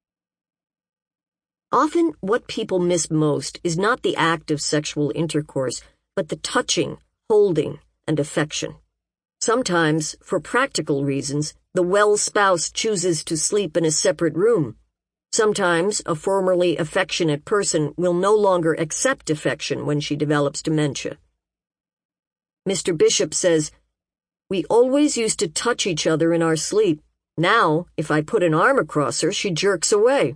Often, what people miss most is not the act of sexual intercourse, but the touching, holding, and affection. Sometimes, for practical reasons, the well spouse chooses to sleep in a separate room. Sometimes, a formerly affectionate person will no longer accept affection when she develops dementia. Mr. Bishop says, "We always used to touch each other in our sleep. Now, if I put an arm across her, she jerks away."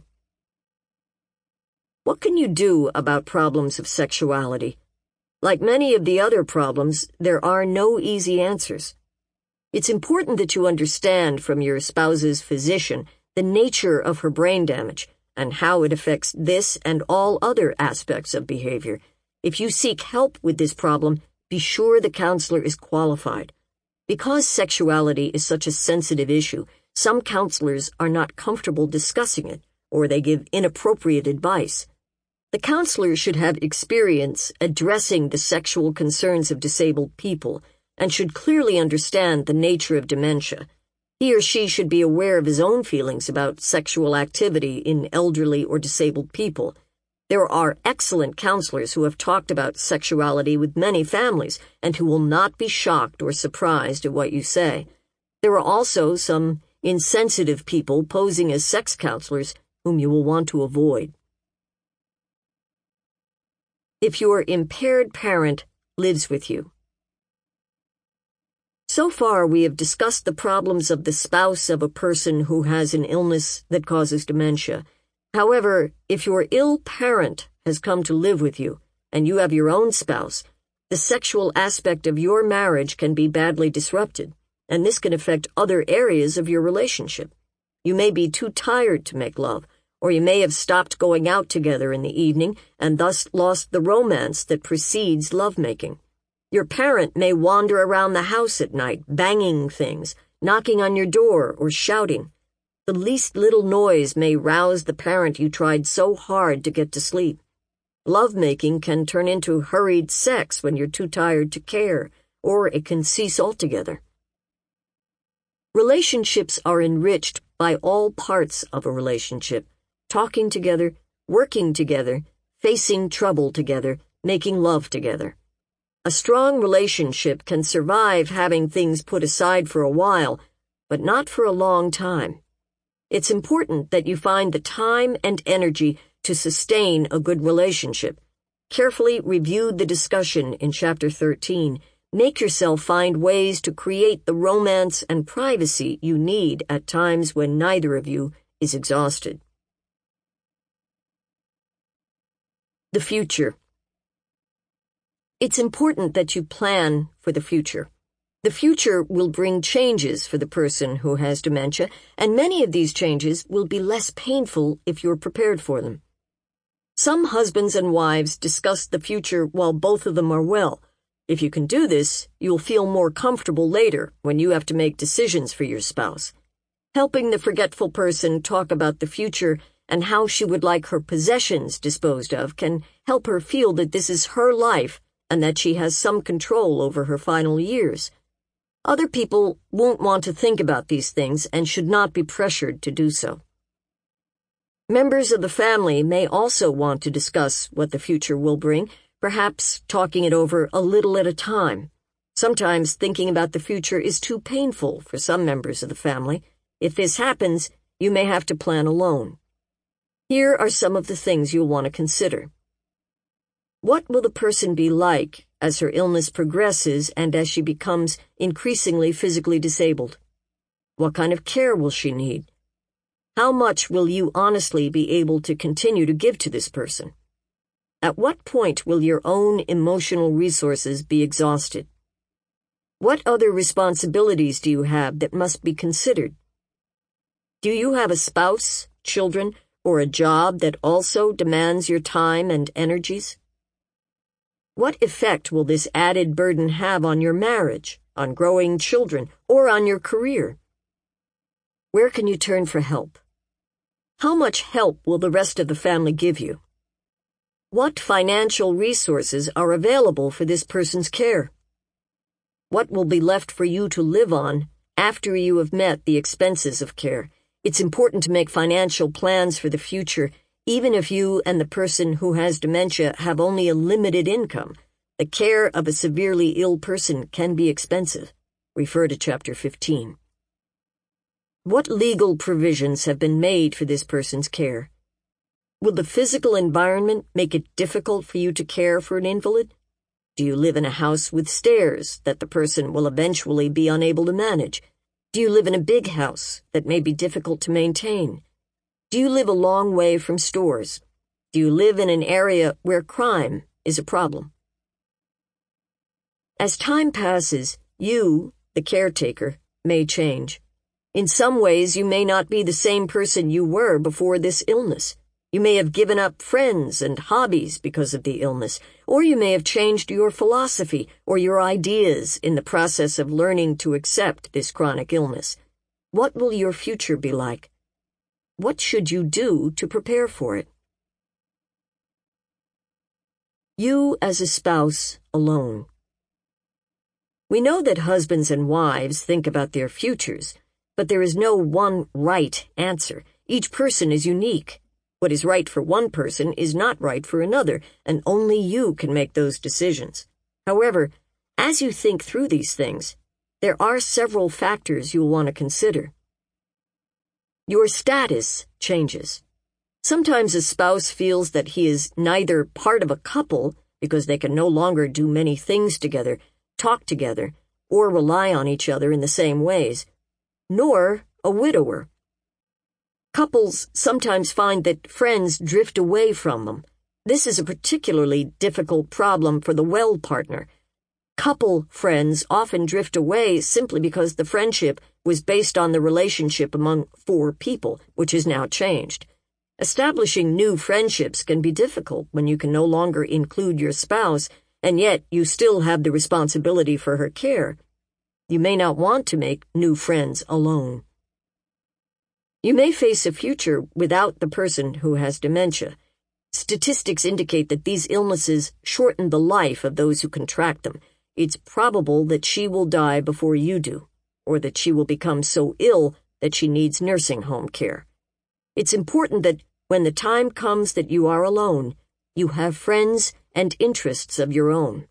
What can you do about problems of sexuality? Like many of the other problems, there are no easy answers. It's important that you understand from your spouse's physician the nature of her brain damage and how it affects this and all other aspects of behavior. If you seek help with this problem, be sure the counselor is qualified. Because sexuality is such a sensitive issue, some counselors are not comfortable discussing it, or they give inappropriate advice. The counselor should have experience addressing the sexual concerns of disabled people and should clearly understand the nature of dementia. He or she should be aware of his own feelings about sexual activity in elderly or disabled people. There are excellent counselors who have talked about sexuality with many families and who will not be shocked or surprised at what you say. There are also some insensitive people posing as sex counselors whom you will want to avoid. If your impaired parent lives with you. So far, we have discussed the problems of the spouse of a person who has an illness that causes dementia. However, if your ill parent has come to live with you and you have your own spouse, the sexual aspect of your marriage can be badly disrupted, and this can affect other areas of your relationship. You may be too tired to make love, or you may have stopped going out together in the evening and thus lost the romance that precedes lovemaking. Your parent may wander around the house at night, banging things, knocking on your door, or shouting. The least little noise may rouse the parent you tried so hard to get to sleep. Lovemaking can turn into hurried sex when you're too tired to care, or it can cease altogether. Relationships are enriched by all parts of a relationship: talking together, working together, facing trouble together, making love together. A strong relationship can survive having things put aside for a while, but not for a long time. It's important that you find the time and energy to sustain a good relationship. Carefully review the discussion in Chapter 13. Make yourself find ways to create the romance and privacy you need at times when neither of you is exhausted. The future. It's important that you plan for the future. The future will bring changes for the person who has dementia, and many of these changes will be less painful if you're prepared for them. Some husbands and wives discuss the future while both of them are well. If you can do this, you'll feel more comfortable later when you have to make decisions for your spouse. Helping the forgetful person talk about the future and how she would like her possessions disposed of can help her feel that this is her life and that she has some control over her final years. Other people won't want to think about these things and should not be pressured to do so. Members of the family may also want to discuss what the future will bring, perhaps talking it over a little at a time. Sometimes thinking about the future is too painful for some members of the family. If this happens, you may have to plan alone. Here are some of the things you'll want to consider. What will the person be like as her illness progresses and as she becomes increasingly physically disabled? What kind of care will she need? How much will you honestly be able to continue to give to this person? At what point will your own emotional resources be exhausted? What other responsibilities do you have that must be considered? Do you have a spouse, children, or a job that also demands your time and energies? What effect will this added burden have on your marriage, on growing children, or on your career? Where can you turn for help? How much help will the rest of the family give you? What financial resources are available for this person's care? What will be left for you to live on after you have met the expenses of care? It's important to make financial plans for the future, even if you and the person who has dementia have only a limited income. The care of a severely ill person can be expensive. Refer to Chapter 15. What legal provisions have been made for this person's care? Will the physical environment make it difficult for you to care for an invalid? Do you live in a house with stairs that the person will eventually be unable to manage? Do you live in a big house that may be difficult to maintain? Do you live a long way from stores? Do you live in an area where crime is a problem? As time passes, you, the caretaker, may change. In some ways, you may not be the same person you were before this illness. You may have given up friends and hobbies because of the illness, or you may have changed your philosophy or your ideas in the process of learning to accept this chronic illness. What will your future be like? What should you do to prepare for it? You as a spouse alone. We know that husbands and wives think about their futures, but there is no one right answer. Each person is unique. What is right for one person is not right for another, and only you can make those decisions. However, as you think through these things, there are several factors you'll want to consider. Your status changes. Sometimes a spouse feels that he is neither part of a couple because they can no longer do many things together, talk together, or rely on each other in the same ways, nor a widower. Couples sometimes find that friends drift away from them. This is a particularly difficult problem for the well partner. Couple friends often drift away simply because the friendship was based on the relationship among 4 people, which is now changed. Establishing new friendships can be difficult when you can no longer include your spouse, and yet you still have the responsibility for her care. You may not want to make new friends alone. You may face a future without the person who has dementia. Statistics indicate that these illnesses shorten the life of those who contract them. It's probable that she will die before you do, or that she will become so ill that she needs nursing home care. It's important that when the time comes that you are alone, you have friends and interests of your own.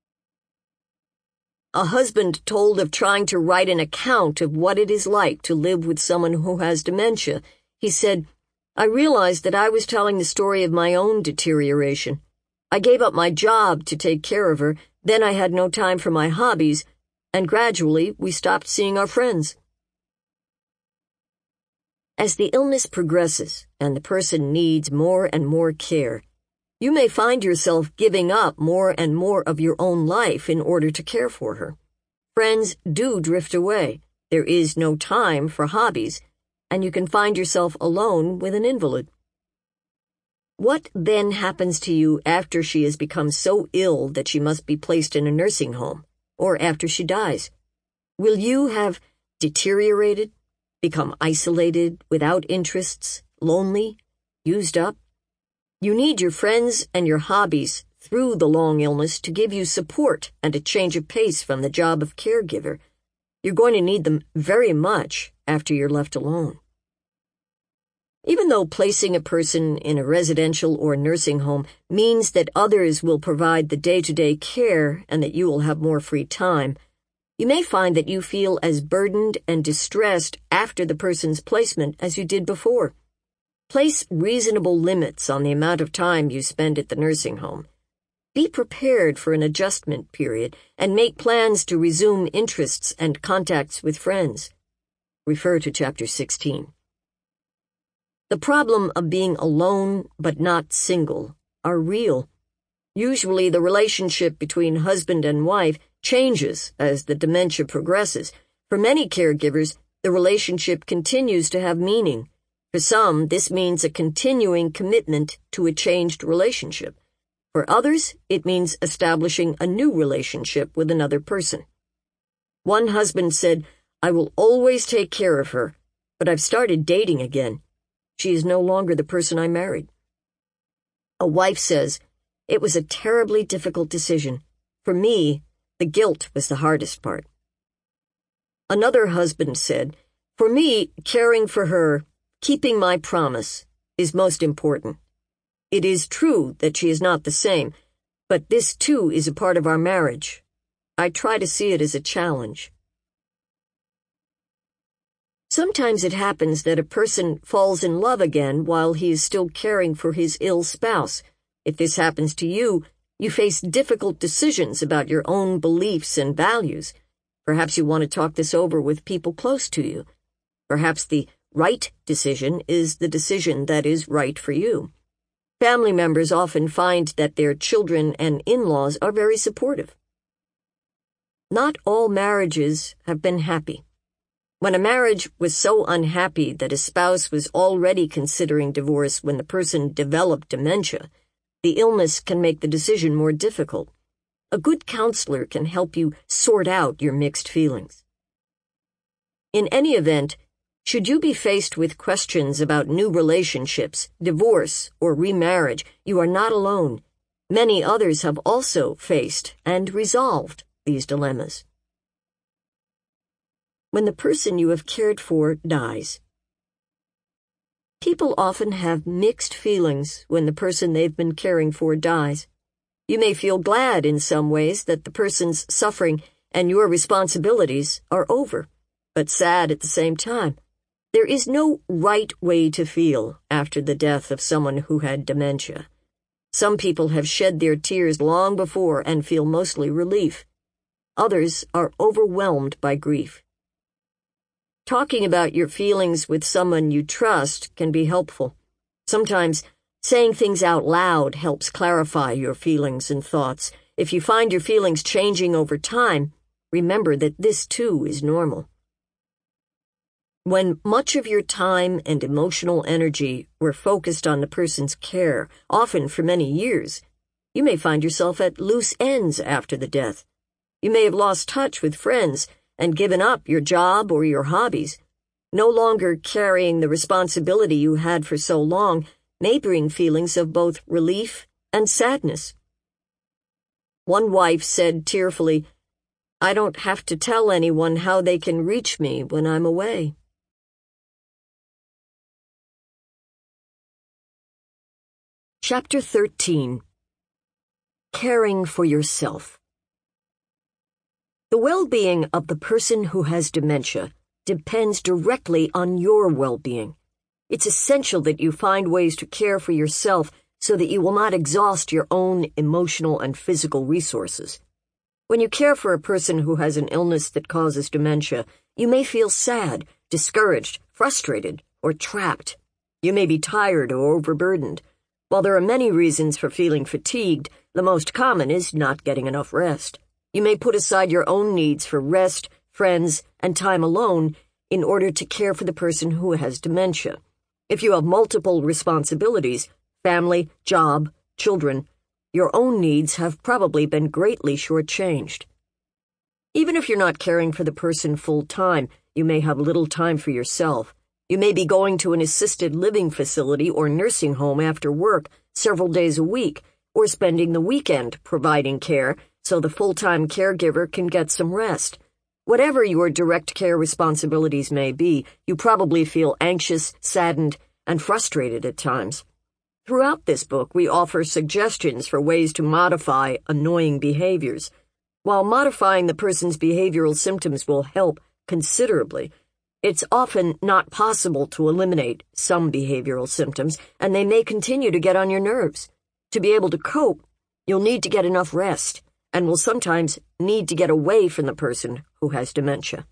A husband told of trying to write an account of what it is like to live with someone who has dementia. He said, "I realized that I was telling the story of my own deterioration. I gave up my job to take care of her, then I had no time for my hobbies, and gradually we stopped seeing our friends." As the illness progresses and the person needs more and more care, you may find yourself giving up more and more of your own life in order to care for her. Friends do drift away. There is no time for hobbies, and you can find yourself alone with an invalid. What then happens to you after she has become so ill that she must be placed in a nursing home, or after she dies? Will you have deteriorated, become isolated, without interests, lonely, used up? You need your friends and your hobbies through the long illness to give you support and a change of pace from the job of caregiver. You're going to need them very much after you're left alone. Even though placing a person in a residential or nursing home means that others will provide the day-to-day care and that you will have more free time, you may find that you feel as burdened and distressed after the person's placement as you did before. Place reasonable limits on the amount of time you spend at the nursing home. Be prepared for an adjustment period and make plans to resume interests and contacts with friends. Refer to Chapter 16. The problem of being alone but not single are real. Usually the relationship between husband and wife changes as the dementia progresses. For many caregivers, the relationship continues to have meaning. For some, this means a continuing commitment to a changed relationship. For others, it means establishing a new relationship with another person. One husband said, "I will always take care of her, but I've started dating again. She is no longer the person I married." A wife says, "It was a terribly difficult decision. For me, the guilt was the hardest part." Another husband said, "For me, caring for her, keeping my promise, is most important. It is true that she is not the same, but this too is a part of our marriage. I try to see it as a challenge." Sometimes it happens that a person falls in love again while he is still caring for his ill spouse. If this happens to you, you face difficult decisions about your own beliefs and values. Perhaps you want to talk this over with people close to you. Perhaps the right decision is the decision that is right for you. Family members often find that their children and in-laws are very supportive. Not all marriages have been happy. When a marriage was so unhappy that a spouse was already considering divorce when the person developed dementia, the illness can make the decision more difficult. A good counselor can help you sort out your mixed feelings. In any event, should you be faced with questions about new relationships, divorce, or remarriage, you are not alone. Many others have also faced and resolved these dilemmas. When the person you have cared for dies. People often have mixed feelings when the person they've been caring for dies. You may feel glad in some ways that the person's suffering and your responsibilities are over, but sad at the same time. There is no right way to feel after the death of someone who had dementia. Some people have shed their tears long before and feel mostly relief. Others are overwhelmed by grief. Talking about your feelings with someone you trust can be helpful. Sometimes saying things out loud helps clarify your feelings and thoughts. If you find your feelings changing over time, remember that this too is normal. When much of your time and emotional energy were focused on the person's care, often for many years, you may find yourself at loose ends after the death. You may have lost touch with friends, and given up your job or your hobbies. No longer carrying the responsibility you had for so long may bring feelings of both relief and sadness. One wife said tearfully, "I don't have to tell anyone how they can reach me when I'm away." Chapter 13. Caring for yourself. The well-being of the person who has dementia depends directly on your well-being. It's essential that you find ways to care for yourself so that you will not exhaust your own emotional and physical resources. When you care for a person who has an illness that causes dementia, you may feel sad, discouraged, frustrated, or trapped. You may be tired or overburdened. While there are many reasons for feeling fatigued, the most common is not getting enough rest. You may put aside your own needs for rest, friends, and time alone in order to care for the person who has dementia. If you have multiple responsibilities, family, job, children, your own needs have probably been greatly shortchanged. Even if you're not caring for the person full-time, you may have little time for yourself. You may be going to an assisted living facility or nursing home after work several days a week, or spending the weekend providing care so the full-time caregiver can get some rest. Whatever your direct care responsibilities may be, you probably feel anxious, saddened, and frustrated at times. Throughout this book, we offer suggestions for ways to modify annoying behaviors. While modifying the person's behavioral symptoms will help considerably, it's often not possible to eliminate some behavioral symptoms, and they may continue to get on your nerves. To be able to cope, you'll need to get enough rest, and will sometimes need to get away from the person who has dementia.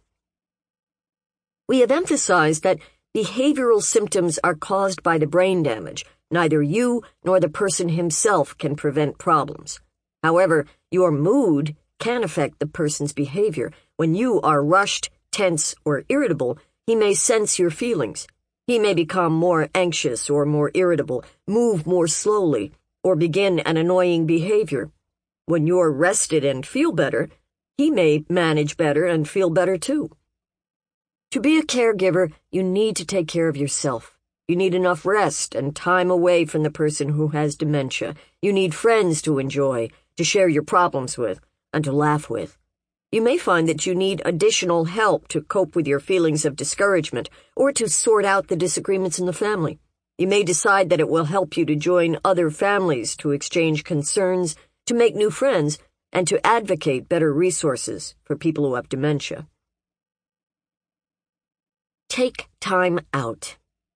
We have emphasized that behavioral symptoms are caused by the brain damage. Neither you nor the person himself can prevent problems. However, your mood can affect the person's behavior. When you are rushed, tense, or irritable, he may sense your feelings. He may become more anxious or more irritable, move more slowly, or begin an annoying behavior. When you're rested and feel better, he may manage better and feel better too. To be a caregiver, you need to take care of yourself. You need enough rest and time away from the person who has dementia. You need friends to enjoy, to share your problems with, and to laugh with. You may find that you need additional help to cope with your feelings of discouragement or to sort out the disagreements in the family. You may decide that it will help you to join other families, to exchange concerns, to make new friends, and to advocate better resources for people who have dementia. Take time out.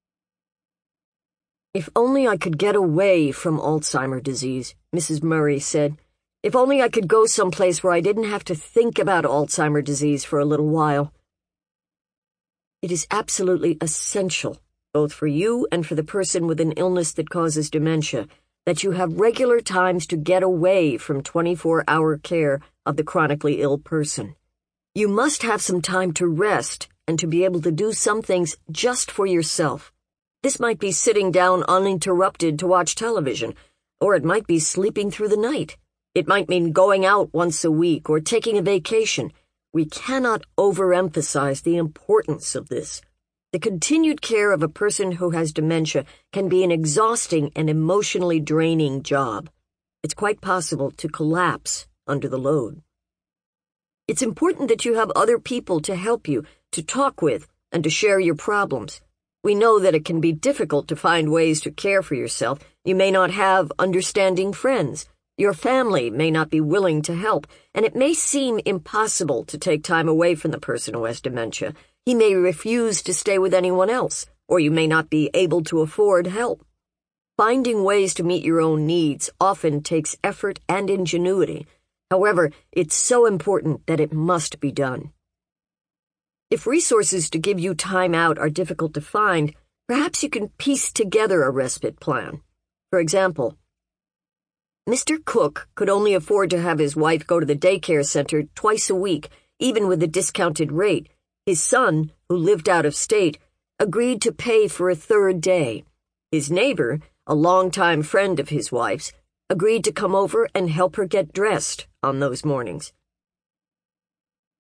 "If only I could get away from Alzheimer's disease," Mrs. Murray said. "If only I could go someplace where I didn't have to think about Alzheimer's disease for a little while." It is absolutely essential, both for you and for the person with an illness that causes dementia, that you have regular times to get away from 24-hour care of the chronically ill person. You must have some time to rest and to be able to do some things just for yourself. This might be sitting down uninterrupted to watch television, or it might be sleeping through the night. It might mean going out once a week or taking a vacation. We cannot overemphasize the importance of this. The continued care of a person who has dementia can be an exhausting and emotionally draining job. It's quite possible to collapse under the load. It's important that you have other people to help you, to talk with, and to share your problems. We know that it can be difficult to find ways to care for yourself. You may not have understanding friends. Your family may not be willing to help, and it may seem impossible to take time away from the person who has dementia. He may refuse to stay with anyone else, or you may not be able to afford help. Finding ways to meet your own needs often takes effort and ingenuity. However, it's so important that it must be done. If resources to give you time out are difficult to find, perhaps you can piece together a respite plan. For example, Mr. Cook could only afford to have his wife go to the daycare center twice a week, even with a discounted rate. His son, who lived out of state, agreed to pay for a third day. His neighbor, a longtime friend of his wife's, agreed to come over and help her get dressed on those mornings.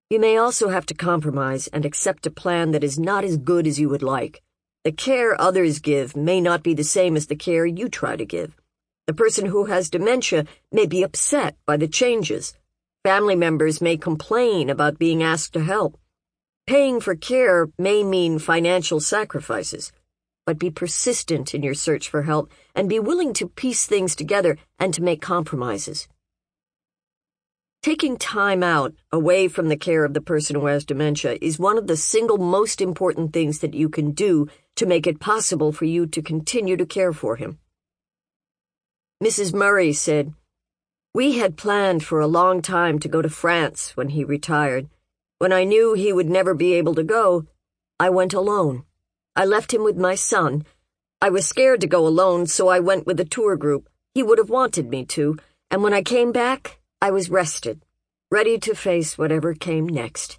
You may also have to compromise and accept a plan that is not as good as you would like. The care others give may not be the same as the care you try to give. The person who has dementia may be upset by the changes. Family members may complain about being asked to help. Paying for care may mean financial sacrifices, but be persistent in your search for help and be willing to piece things together and to make compromises. Taking time out away from the care of the person who has dementia is one of the single most important things that you can do to make it possible for you to continue to care for him. Mrs. Murray said, "We had planned for a long time to go to France when he retired. When I knew he would never be able to go, I went alone. I left him with my son. I was scared to go alone, so I went with a tour group. He would have wanted me to, and when I came back, I was rested, ready to face whatever came next."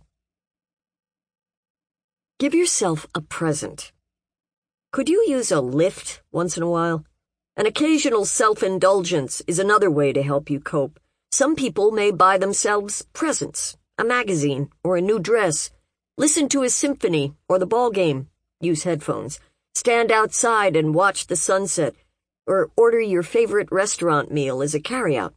Give yourself a present. Could you use a lift once in a while? An occasional self-indulgence is another way to help you cope. Some people may buy themselves presents, a magazine, or a new dress. Listen to a symphony or the ball game. Use headphones. Stand outside and watch the sunset, or order your favorite restaurant meal as a carryout.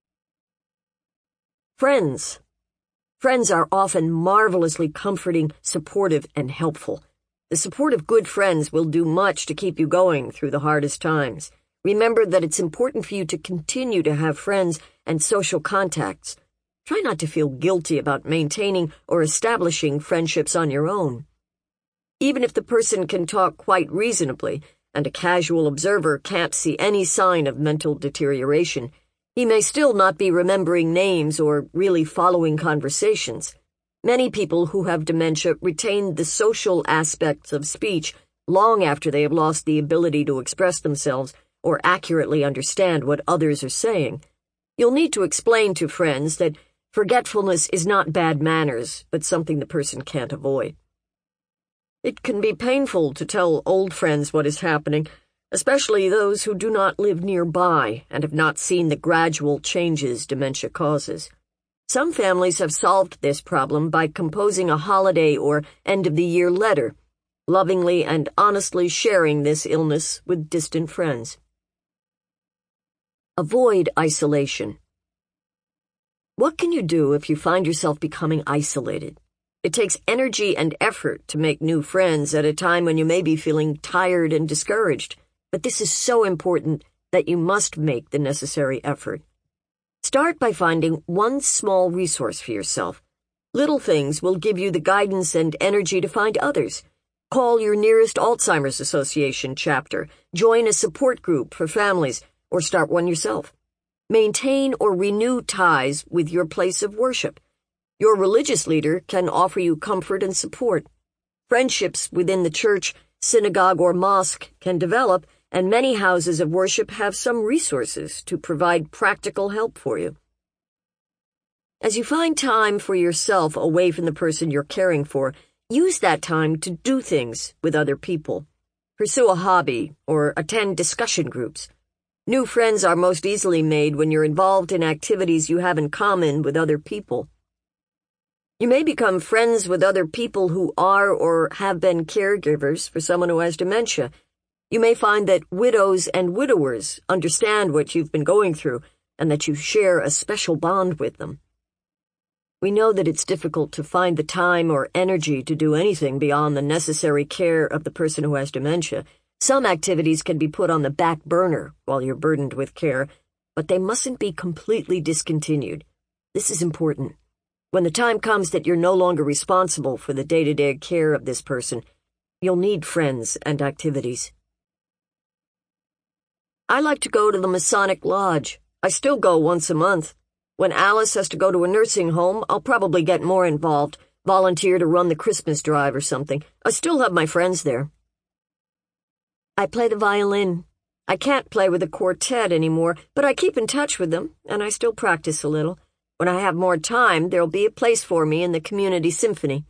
Friends. Friends are often marvelously comforting, supportive, and helpful. The support of good friends will do much to keep you going through the hardest times. Remember that it's important for you to continue to have friends and social contacts. Try not to feel guilty about maintaining or establishing friendships on your own. Even if the person can talk quite reasonably, and a casual observer can't see any sign of mental deterioration, he may still not be remembering names or really following conversations. Many people who have dementia retain the social aspects of speech long after they have lost the ability to express themselves or accurately understand what others are saying. You'll need to explain to friends that forgetfulness is not bad manners, but something the person can't avoid. It can be painful to tell old friends what is happening, especially those who do not live nearby and have not seen the gradual changes dementia causes. Some families have solved this problem by composing a holiday or end-of-the-year letter, lovingly and honestly sharing this illness with distant friends. Avoid isolation. What can you do if you find yourself becoming isolated? It takes energy and effort to make new friends at a time when you may be feeling tired and discouraged, but this is so important that you must make the necessary effort. Start by finding one small resource for yourself. Little things will give you the guidance and energy to find others. Call your nearest Alzheimer's Association chapter, join a support group for families, or start one yourself. Maintain or renew ties with your place of worship. Your religious leader can offer you comfort and support. Friendships within the church, synagogue, or mosque can develop, and many houses of worship have some resources to provide practical help for you. As you find time for yourself away from the person you're caring for, use that time to do things with other people. Pursue a hobby or attend discussion groups. New friends are most easily made when you're involved in activities you have in common with other people. You may become friends with other people who are or have been caregivers for someone who has dementia. You may find that widows and widowers understand what you've been going through and that you share a special bond with them. We know that it's difficult to find the time or energy to do anything beyond the necessary care of the person who has dementia. Some activities can be put on the back burner while you're burdened with care, but they mustn't be completely discontinued. This is important. When the time comes that you're no longer responsible for the day-to-day care of this person, you'll need friends and activities. I like to go to the Masonic Lodge. I still go once a month. When Alice has to go to a nursing home, I'll probably get more involved, volunteer to run the Christmas drive or something. I still have my friends there. I play the violin. I can't play with a quartet anymore, but I keep in touch with them, and I still practice a little. When I have more time, there'll be a place for me in the community symphony.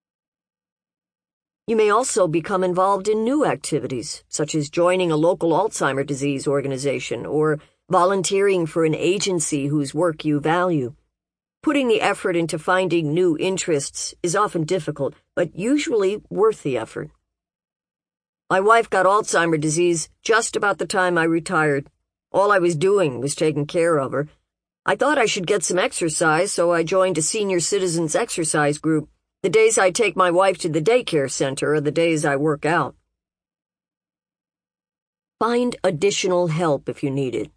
You may also become involved in new activities, such as joining a local Alzheimer's disease organization or volunteering for an agency whose work you value. Putting the effort into finding new interests is often difficult, but usually worth the effort. My wife got Alzheimer's disease just about the time I retired. All I was doing was taking care of her. I thought I should get some exercise, so I joined a senior citizens exercise group. The days I take my wife to the daycare center are the days I work out. Find additional help if you need it.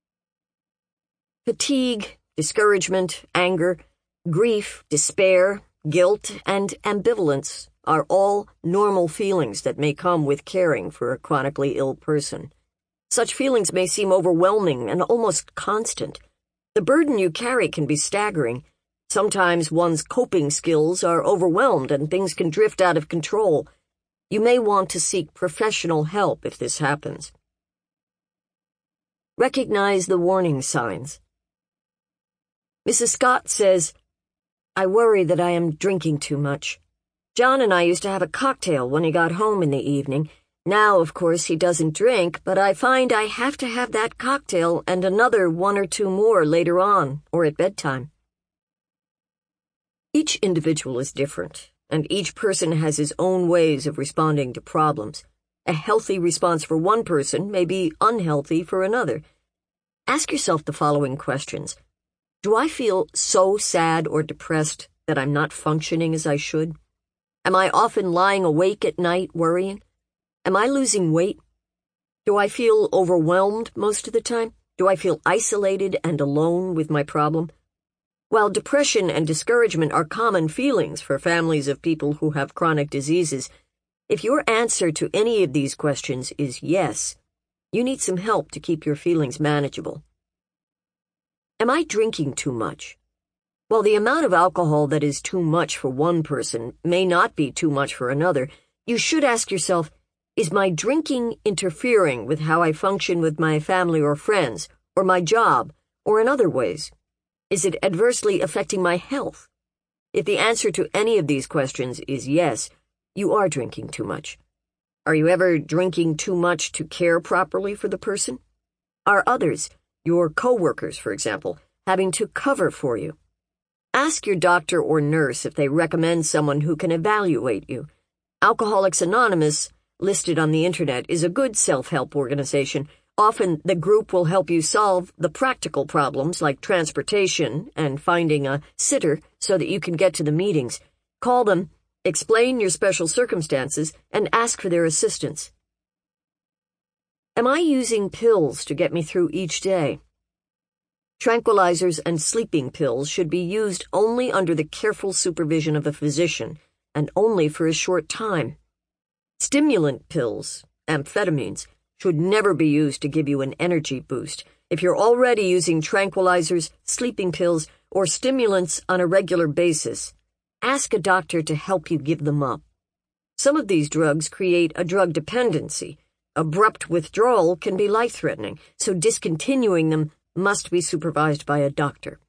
Fatigue, discouragement, anger, grief, despair, guilt, and ambivalence are all normal feelings that may come with caring for a chronically ill person. Such feelings may seem overwhelming and almost constant. The burden you carry can be staggering. Sometimes one's coping skills are overwhelmed and things can drift out of control. You may want to seek professional help if this happens. Recognize the warning signs. Mrs. Scott says, "I worry that I am drinking too much. John and I used to have a cocktail when he got home in the evening. Now, of course, he doesn't drink, but I find I have to have that cocktail and another 1 or 2 more later on or at bedtime." Each individual is different, and each person has his own ways of responding to problems. A healthy response for one person may be unhealthy for another. Ask yourself the following questions. Do I feel so sad or depressed that I'm not functioning as I should? Am I often lying awake at night worrying? Am I losing weight? Do I feel overwhelmed most of the time? Do I feel isolated and alone with my problem? While depression and discouragement are common feelings for families of people who have chronic diseases, if your answer to any of these questions is yes, you need some help to keep your feelings manageable. Am I drinking too much? While the amount of alcohol that is too much for one person may not be too much for another, you should ask yourself, is my drinking interfering with how I function with my family or friends, or my job, or in other ways? Is it adversely affecting my health? If the answer to any of these questions is yes, you are drinking too much. Are you ever drinking too much to care properly for the person? Are others, your coworkers, for example, having to cover for you? Ask your doctor or nurse if they recommend someone who can evaluate you. Alcoholics Anonymous, listed on the internet, is a good self-help organization. Often the group will help you solve the practical problems like transportation and finding a sitter so that you can get to the meetings. Call them, explain your special circumstances, and ask for their assistance. Am I using pills to get me through each day? Tranquilizers and sleeping pills should be used only under the careful supervision of a physician, and only for a short time. Stimulant pills, amphetamines, should never be used to give you an energy boost. If you're already using tranquilizers, sleeping pills, or stimulants on a regular basis, ask a doctor to help you give them up. Some of these drugs create a drug dependency. Abrupt withdrawal can be life-threatening, so discontinuing them must be supervised by a doctor.